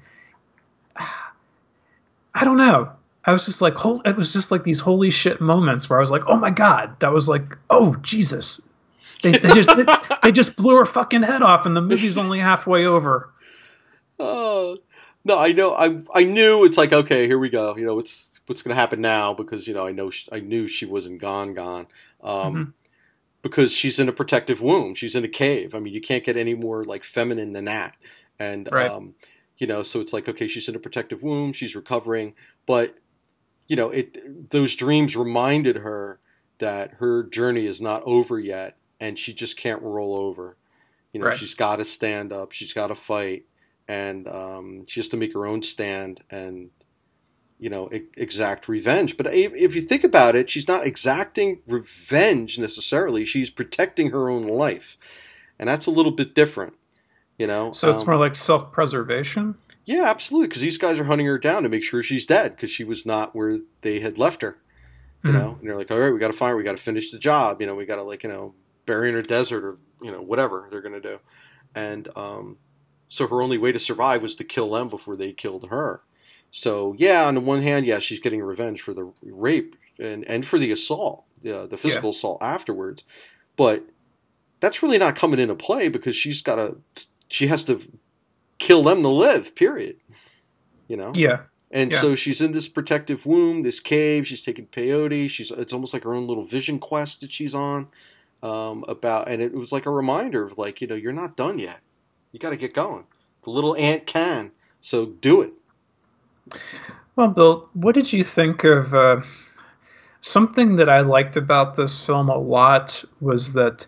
I don't know. I was just like, whole, it was just like these holy shit moments where I was like, oh my God, that was like, oh Jesus. They, they just they, they just blew her fucking head off and the movie's only halfway over. Oh no, I know. I I knew it's like okay, here we go. You know what's what's going to happen now because you know I know she, I knew she wasn't gone gone. Um, Mm-hmm. because she's in a protective womb. She's in a cave. I mean, you can't get any more like feminine than that. And Right. um, you know, so it's like okay, she's in a protective womb. She's recovering, but you know, it those dreams reminded her that her journey is not over yet, and she just can't roll over. You know, Right. she's got to stand up. She's got to fight, and um, she has to make her own stand and you know e- exact revenge. But if, if you think about it, she's not exacting revenge necessarily. She's protecting her own life, and that's a little bit different. You know, So it's more um, like self-preservation. yeah, absolutely, because these guys are hunting her down to make sure she's dead because she was not where they had left her. You Mm-hmm. know, and they're like, all right, we got to find her. We got to finish the job. You know, we got to like, you know, bury her in a desert or, you know, whatever they're going to do. And um, so her only way to survive was to kill them before they killed her. So, yeah, on the one hand, yeah, she's getting revenge for the rape and, and for the assault, uh, the physical Yeah. assault afterwards. But that's really not coming into play because she's got to, she has to kill them to live, period. You know? Yeah. And Yeah. so she's in this protective womb, this cave. She's taking peyote. She's it's almost like her own little vision quest that she's on. Um, about and it was like a reminder of like you know you're not done yet. You got to get going. The little ant can. So do it. Well, Bill, what did you think of uh, something that I liked about this film a lot was that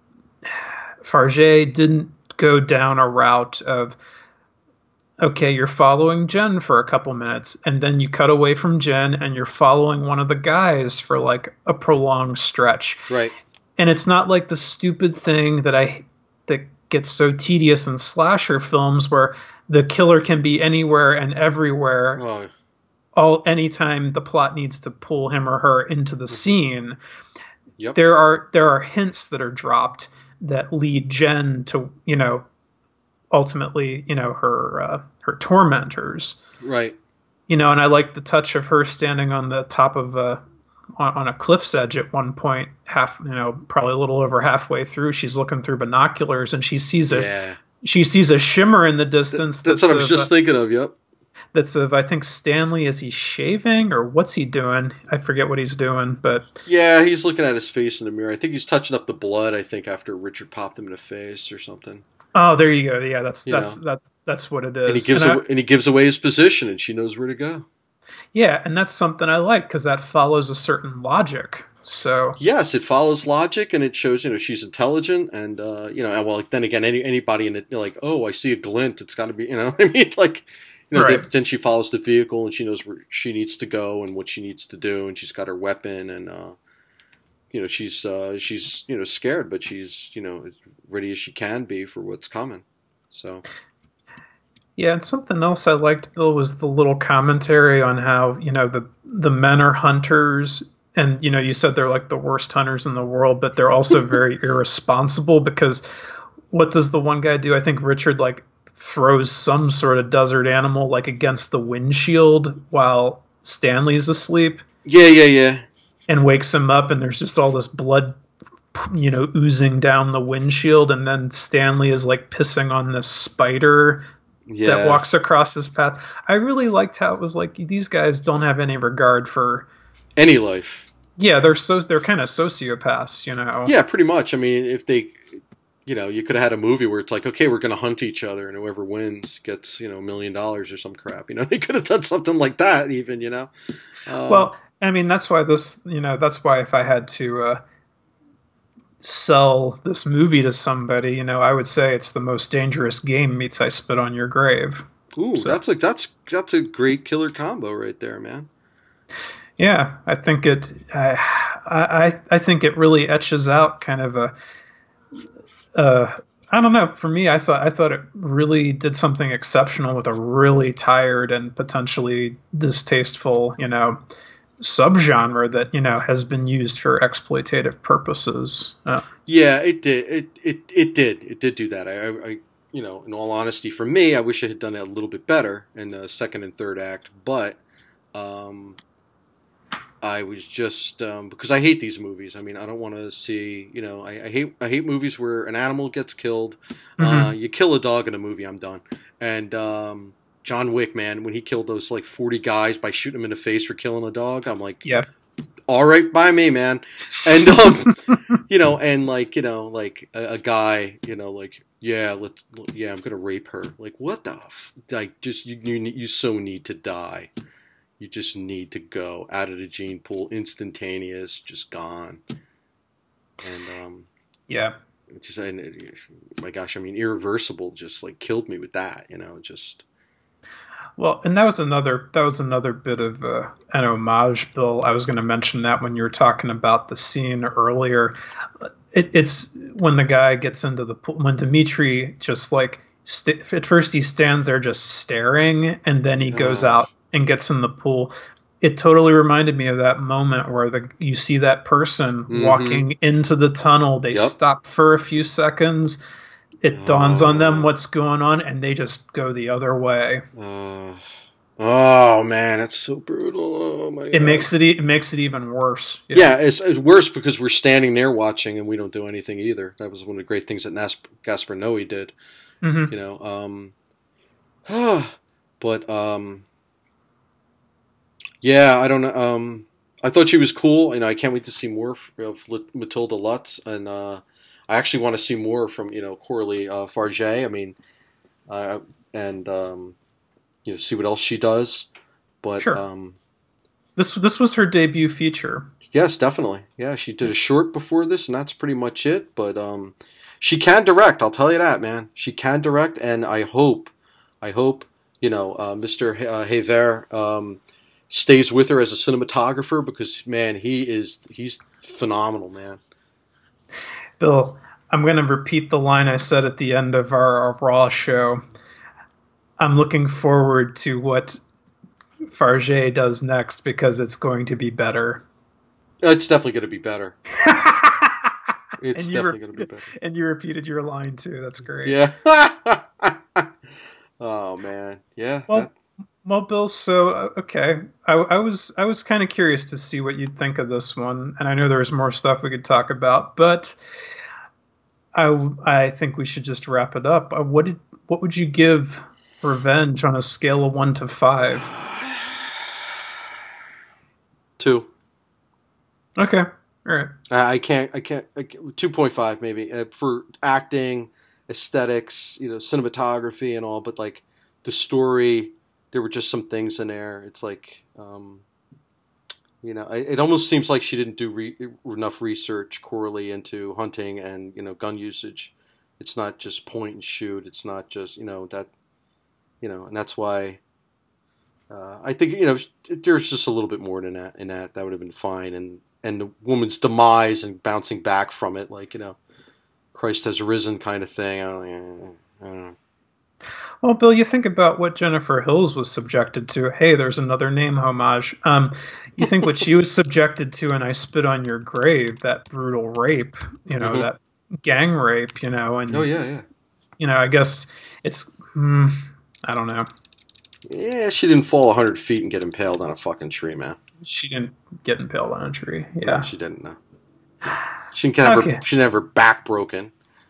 Farge didn't go down a route of okay, you're following Jen for a couple minutes, and then you cut away from Jen, and you're following one of the guys for like a prolonged stretch. Right. And it's not like the stupid thing that I that gets so tedious in slasher films where the killer can be anywhere and everywhere, Oh, all anytime the plot needs to pull him or her into the scene. yep. There are there are hints that are dropped that lead Jen to, you know, ultimately, you know, her uh, her tormentors. Right. You know, and I like the touch of her standing on the top of a on, on a cliff's edge at one point, half, you know, probably a little over halfway through. She's looking through binoculars and she sees a Yeah. she sees a shimmer in the distance. That's what I was of, just uh, thinking of. Yep. That's of I think Stanley. Is he shaving or what's he doing? I forget what he's doing, but Yeah, he's looking at his face in the mirror. I think he's touching up the blood. I think after Richard popped him in the face or something. oh, there you go. Yeah, that's You that's know. that's that's what it is. And he gives And I- away, and he gives away his position, and she knows where to go. yeah, and that's something I like because that follows a certain logic. So Yes, it follows logic, and it shows you know she's intelligent, and uh, you know, and well, then again, any anybody in it, you're like, oh, I see a glint. It's got to be, you know, I mean, like, you know, Right. then, then she follows the vehicle, and she knows where she needs to go and what she needs to do, and she's got her weapon, and uh, you know, she's uh, she's you know scared, but she's you know as ready as she can be for what's coming. So yeah, and something else I liked, Bill, was the little commentary on how, you know, the the men are hunters, and you know, you said they're like the worst hunters in the world, but they're also very irresponsible because what does the one guy do? I think Richard like throws some sort of desert animal like against the windshield while Stanley's asleep yeah, yeah, yeah. and wakes him up, and there's just all this blood, you know, oozing down the windshield, and then Stanley is like pissing on this spider Yeah. that walks across his path. I really liked how it was like these guys don't have any regard for. Any life. Yeah, they're so they're kind of sociopaths, you know. Yeah, pretty much. I mean, if they, you know, you could have had a movie where it's like, okay, we're going to hunt each other, and whoever wins gets, you know, a million dollars or some crap. You know, they could have done something like that, even. You know. Um, Well, I mean, that's why this, you know, that's why if I had to uh, sell this movie to somebody, you know, I would say it's the most dangerous game meets I spit on your grave. ooh, so- that's a that's that's a great killer combo right there, man. Yeah, I think it. I, I I think it really etches out kind of a. Uh, I don't know. For me, I thought I thought it really did something exceptional with a really tired and potentially distasteful, you know, subgenre that, you know, has been used for exploitative purposes. Uh, Yeah, it did. It it it did. It did do that. I, I, I you know, in all honesty, for me, I wish it had done it a little bit better in the second and third act, but. Um, I was just um, because I hate these movies. I mean, I don't want to see. You know, I, I hate I hate movies where an animal gets killed. Uh, Mhm. you kill a dog in a movie, I'm done. And um, John Wick, man, when he killed those like forty guys by shooting them in the face for killing a dog, I'm like, yeah, all right by me, man. And um, you know, and like you know, like a, a guy, you know, like yeah, let's yeah, I'm gonna rape her. Like what the f- like just you you you so need to die. You just need to go out of the gene pool, instantaneous, just gone. And um, yeah. just and it, my gosh, I mean, Irreversible just like killed me with that, you know, just. Well, and that was another that was another bit of uh, an homage, Bill. I was going to mention that when you were talking about the scene earlier. It, it's when the guy gets into the pool, when Dimitri just like st- at first he stands there just staring, and then he goes Oh. out and gets in the pool. It totally reminded me of that moment where the you see that person Mhm. walking into the tunnel. They Yep. stop for a few seconds. It dawns on them Oh. what's going on, and they just go the other way. Uh, oh man, that's so brutal. Oh my god. It makes it e- it makes it even worse. Yeah, it's, it's worse because we're standing there watching and we don't do anything either. That was one of the great things that Nas- Gaspar Noé did. hmm You know, um, but um, yeah, I don't know. Um, I thought she was cool. You know, I can't wait to see more f- of Lat- Matilda Lutz, and uh, I actually want to see more from you know Coralie uh, Farge. I mean, uh, and um, you know, see what else she does. But Sure. um, This this was her debut feature. yes, definitely. Yeah, she did a short before this, and that's pretty much it. But um, she can direct. I'll tell you that, man. She can direct, and I hope, I hope, you know, uh, Mister H- uh, Haver um, stays with her as a cinematographer because, man, he is he's phenomenal, man. Bill, I'm going to repeat the line I said at the end of our, our Raw show. I'm looking forward to what Farge does next because it's going to be better. It's definitely going to be better. It's And you definitely re- going to be better. And you repeated your line too. That's great. Yeah. Oh man. Yeah. Well, that- well, Bill. So uh, okay, I, I was I was kind of curious to see what you'd think of this one, and I know there's more stuff we could talk about, but I I think we should just wrap it up. Uh, what did what would you give Revenge on a scale of one to five? Two. Okay, all right. I can't. I can't. I can't two point five maybe uh, for acting, aesthetics, you know, cinematography and all. But like the story, there were just some things in there. It's like, um, you know, it, it almost seems like she didn't do re- enough research, Coralie, into hunting and you know gun usage. It's not just point and shoot. It's not just you know that, you know, and that's why. Uh, I think you know there's just a little bit more than that. In that, that would have been fine. And and the woman's demise and bouncing back from it, like you know, Christ has risen kind of thing. I don't, I don't know. Well, Bill, you think about what Jennifer Hills was subjected to. Hey, there's another name homage. Um, you think what she was subjected to in I Spit on Your Grave, that brutal rape, you know, Mhm. that gang rape, you know, and Oh yeah, yeah, you know, I guess it's, hmm, I don't know. yeah. She didn't fall a hundred feet and get impaled on a fucking tree, man. She didn't get impaled on a tree. No, Yeah. she didn't. No. She didn't have Okay. her. She didn't have her back broken.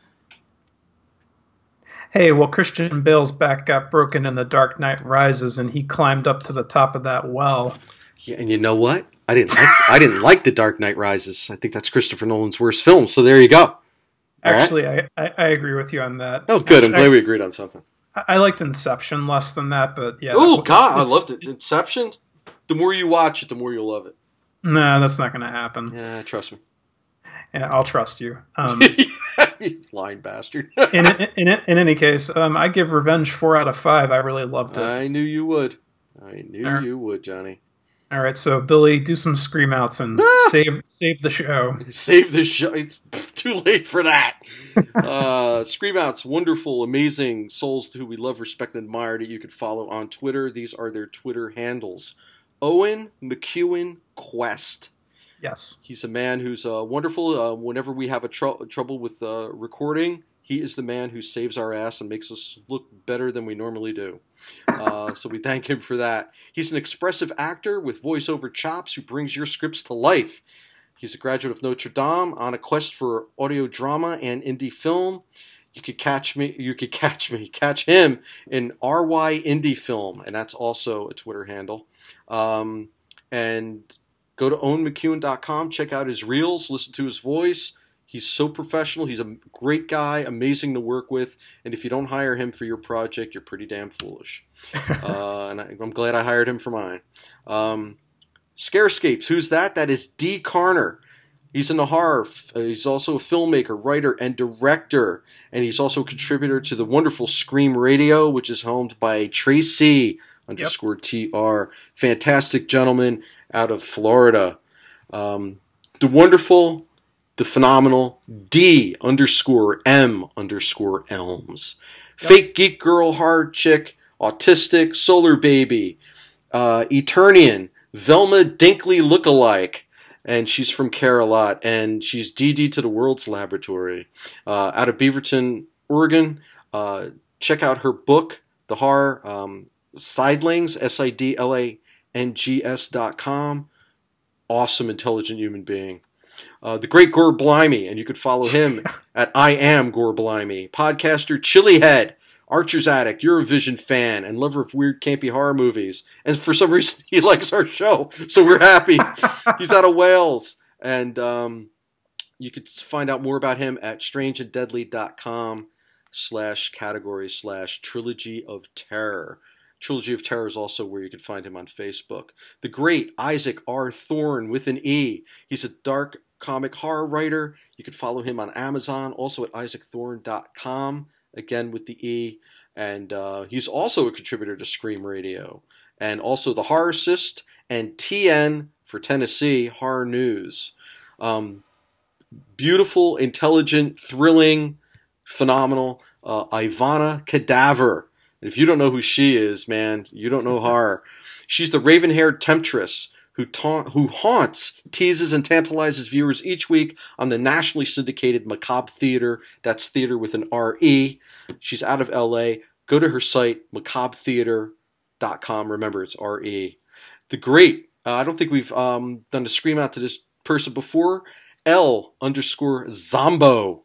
Hey, well, Christian Bale's back got broken in The Dark Knight Rises, and he climbed up to the top of that well. Yeah, and you know what? I didn't like. I didn't like The Dark Knight Rises. I think that's Christopher Nolan's worst film. So there you go. All right? Actually, I, I, I agree with you on that. Oh, good. I'm Actually, glad we agreed on something. I, I liked Inception less than that, but yeah. Oh that- God, I it's- loved it. Inception. The more you watch it, the more you'll love it. No, that's not going to happen. Yeah, trust me. Yeah, I'll trust you. Um, You lying bastard. in, in, in, in any case, um, I give Revenge four out of five. I really loved it. I knew you would. I knew All right. you would, Johnny. All right, so Billy, do some scream outs and Ah! save save the show. Save the show. It's too late for that. uh, Scream Out's wonderful, amazing souls who we love, respect, and admire that you could follow on Twitter. These are their Twitter handles. Owen McEwen Quest. Yes. He's a man who's uh, wonderful. Uh, whenever we have a tr- trouble with uh, recording, he is the man who saves our ass and makes us look better than we normally do. Uh, so we thank him for that. He's an expressive actor with voiceover chops who brings your scripts to life. He's a graduate of Notre Dame on a quest for audio drama and indie film. you could catch me. You could catch me. Catch him in R Y Indie Film, and that's also a Twitter handle. Um, and go to owen mcewan dot com. Check out his reels. Listen to his voice. He's so professional. He's a great guy, amazing to work with. And if you don't hire him for your project, you're pretty damn foolish. uh, and I, I'm glad I hired him for mine. Um, Scarescapes, who's that? That is D. Carner. He's in the horror. He's also a filmmaker, writer, and director. And he's also a contributor to the wonderful Scream Radio, which is homed by Tracy underscore T R. Fantastic gentleman out of Florida. Um, the wonderful... The phenomenal D underscore M underscore Elms. Yep. Fake geek girl, hard chick, autistic, solar baby, uh, Eternian, Velma Dinkley lookalike, and she's from Care-a-Lot, and she's D D to the World's Laboratory. Uh, out of Beaverton, Oregon. Uh, check out her book, The Horror um, Sidelings, S I D L A N G S dot com. Awesome, intelligent human being. Uh, the great Gore Blimey, and you could follow him at I Am Gore Blimey. Podcaster Chilihead, Archer's Addict, Eurovision fan, and lover of weird, campy horror movies. And for some reason, he likes our show, so we're happy. He's out of Wales. And um, you could find out more about him at strangeanddeadly.com slash category slash trilogy of terror. Trilogy of Terror is also where you can find him on Facebook. The great Isaac R. Thorne with an E. He's a dark comic horror writer. You can follow him on Amazon, also at isaac thorne dot com, again with the E. And uh, he's also a contributor to Scream Radio. And also The Horrorcist and T N for Tennessee, Horror News. Um, beautiful, intelligent, thrilling, phenomenal. Uh, Ivana Cadaver. If you don't know who she is, man, you don't know her. She's the raven-haired temptress who ta- who haunts, teases, and tantalizes viewers each week on the nationally syndicated Macabre Theater. That's theater with an R E. She's out of L A. Go to her site, macabre theater dot com. Remember, it's R E. The great, uh, I don't think we've um, done a scream out to this person before, L underscore Zombo.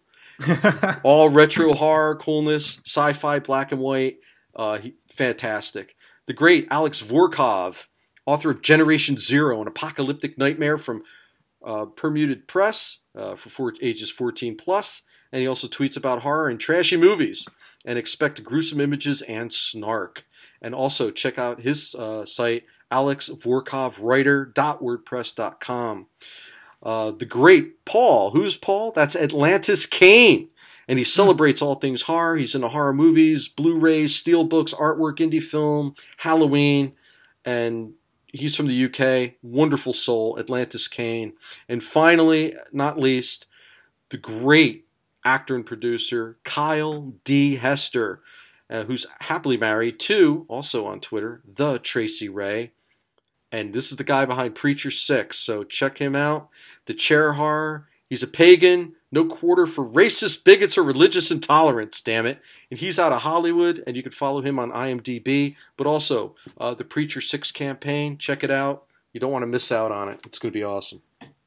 All retro horror, coolness, sci-fi, black and white. Uh, he, fantastic. The great Alex Vorkov, author of Generation Zero, an apocalyptic nightmare from uh, Permuted Press uh, for four, ages fourteen plus. And he also tweets about horror and trashy movies and expect gruesome images and snark. And also check out his uh, site, alex vorkov writer dot wordpress dot com. Uh, the great Paul. Who's Paul? That's Atlantis Kane. And he celebrates all things horror. He's into horror movies, Blu-rays, steelbooks, artwork, indie film, Halloween. And he's from the U K. Wonderful soul, Atlantis Kane. And finally, not least, the great actor and producer, Kyle D. Hester, uh, who's happily married to, also on Twitter, the Tracy Ray. And this is the guy behind Preacher six, so check him out. The Chair Horror. He's a pagan, no quarter for racist bigots or religious intolerance, damn it. And he's out of Hollywood, and you can follow him on I M D B. But also, uh, the Preacher six campaign, check it out. You don't want to miss out on it. It's going to be awesome.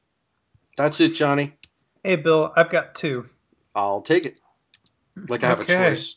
That's it, Johnny. Hey, Bill, I've got two. I'll take it. Like I have okay. a choice.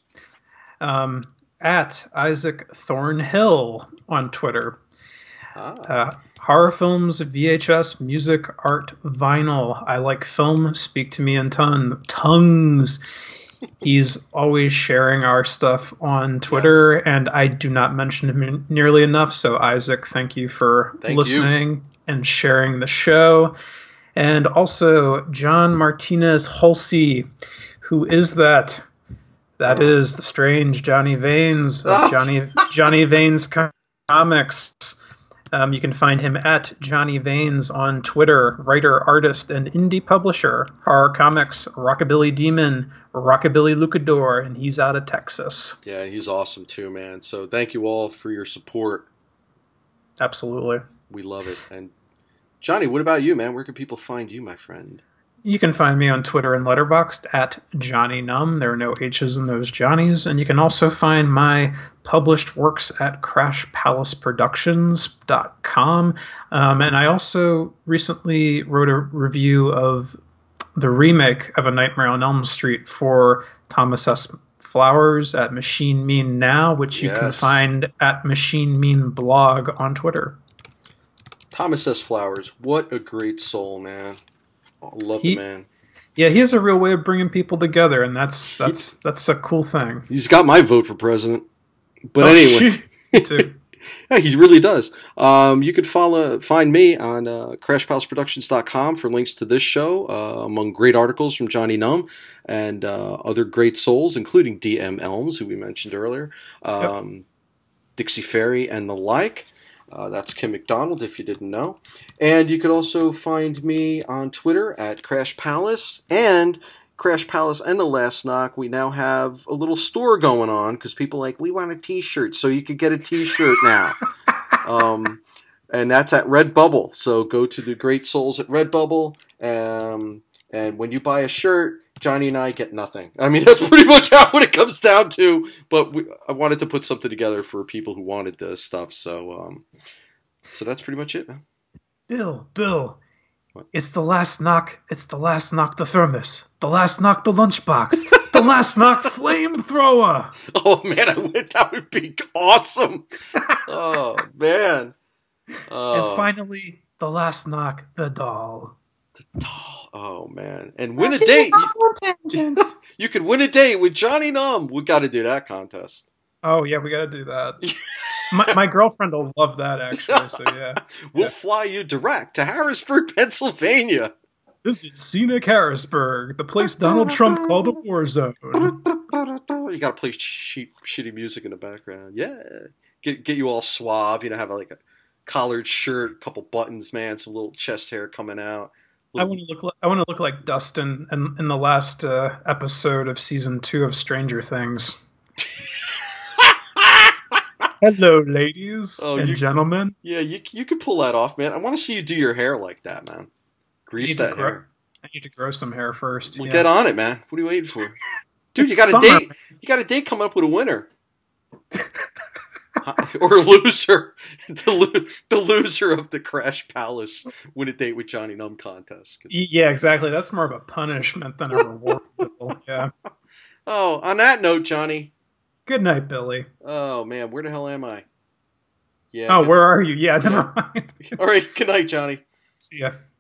Um, at Isaac Thornhill on Twitter. Ah. Uh, horror films, V H S, music, art, vinyl. I like film. Speak to me in ton- tongues. He's always sharing our stuff on Twitter, yes. and I do not mention him nearly enough. So, Isaac, thank you for thank listening you. and sharing the show. And also, John Martinez Hulsey. Who is that? That oh. is the strange Johnny Vanes of oh. Johnny Johnny Vanes Comics. Um, you can find him at Johnny Vanes on Twitter, writer, artist, and indie publisher. Horror comics, Rockabilly Demon, Rockabilly Lucador, and he's out of Texas. Yeah, he's awesome too, man. So thank you all for your support. Absolutely. We love it. And Johnny, what about you, man? Where can people find you, my friend? You can find me on Twitter and Letterboxd at Johnny Numb. There are no H's in those Johnnies. And you can also find my published works at crash palace productions dot com. Um, and I also recently wrote a review of the remake of A Nightmare on Elm Street for Thomas S. Flowers at Machine Mean Now, which you yes. can find at Machine Mean Blog on Twitter. Thomas S. Flowers, what a great soul, man. I love he, the man. Yeah, he has a real way of bringing people together, and that's that's he, that's a cool thing. He's got my vote for president. But oh, anyway. Me too. Yeah, he really does. Um, you could follow, find me on uh, crash palace productions dot com for links to this show, uh, among great articles from Johnny Numb and uh, other great souls, including D M Elms, who we mentioned earlier, um, yep. Dixie Ferry, and the like. Uh, that's Kim McDonald, if you didn't know. And you could also find me on Twitter at Crash Palace, and Crash Palace and The Last Knock, we now have a little store going on because people are like, we want a t-shirt, so you could get a t-shirt now. um, and that's at Redbubble. So go to the great souls at Redbubble, um, and when you buy a shirt, Johnny and I get nothing. I mean, that's pretty much how what it comes down to, but we, I wanted to put something together for people who wanted this stuff, so um, so that's pretty much it, man. Bill, Bill. What? It's the last knock. It's the last knock the thermos. The last knock the lunchbox. The last knock flamethrower. Oh man, I would, that would be awesome. Oh man. Oh. And finally, the last knock the doll. The doll. Oh man. And win a date. You, you could win a date with Johnny Numb. We got to do that contest. Oh yeah, we got to do that. My, my girlfriend will love that, actually, so yeah. We'll yeah. fly you direct to Harrisburg, Pennsylvania. This is scenic Harrisburg, the place Donald Trump called a war zone. You gotta play cheap, shitty music in the background. Yeah. Get get you all suave, you know, have like a collared shirt, a couple buttons, man, some little chest hair coming out. I want to look like I want to look like Dustin in, in the last uh, episode of season two of Stranger Things. Hello, ladies oh, and you, gentlemen. Yeah, you you could pull that off, man. I want to see you do your hair like that, man. Grease that grow, hair. I need to grow some hair first. Well, yeah. get on it, man. What are you waiting for, dude? You got summer. a date. You got a date coming up with a winner, or a loser. The, lo- the loser of the Crash Palace win a date with Johnny Numb contest. Yeah, exactly. That's more of a punishment than a reward. Yeah. Oh, on that note, Johnny. Good night, Billy. Oh, man. Where the hell am I? Yeah. Oh, good. Where are you? Yeah, never mind. All right. Good night, Johnny. See ya.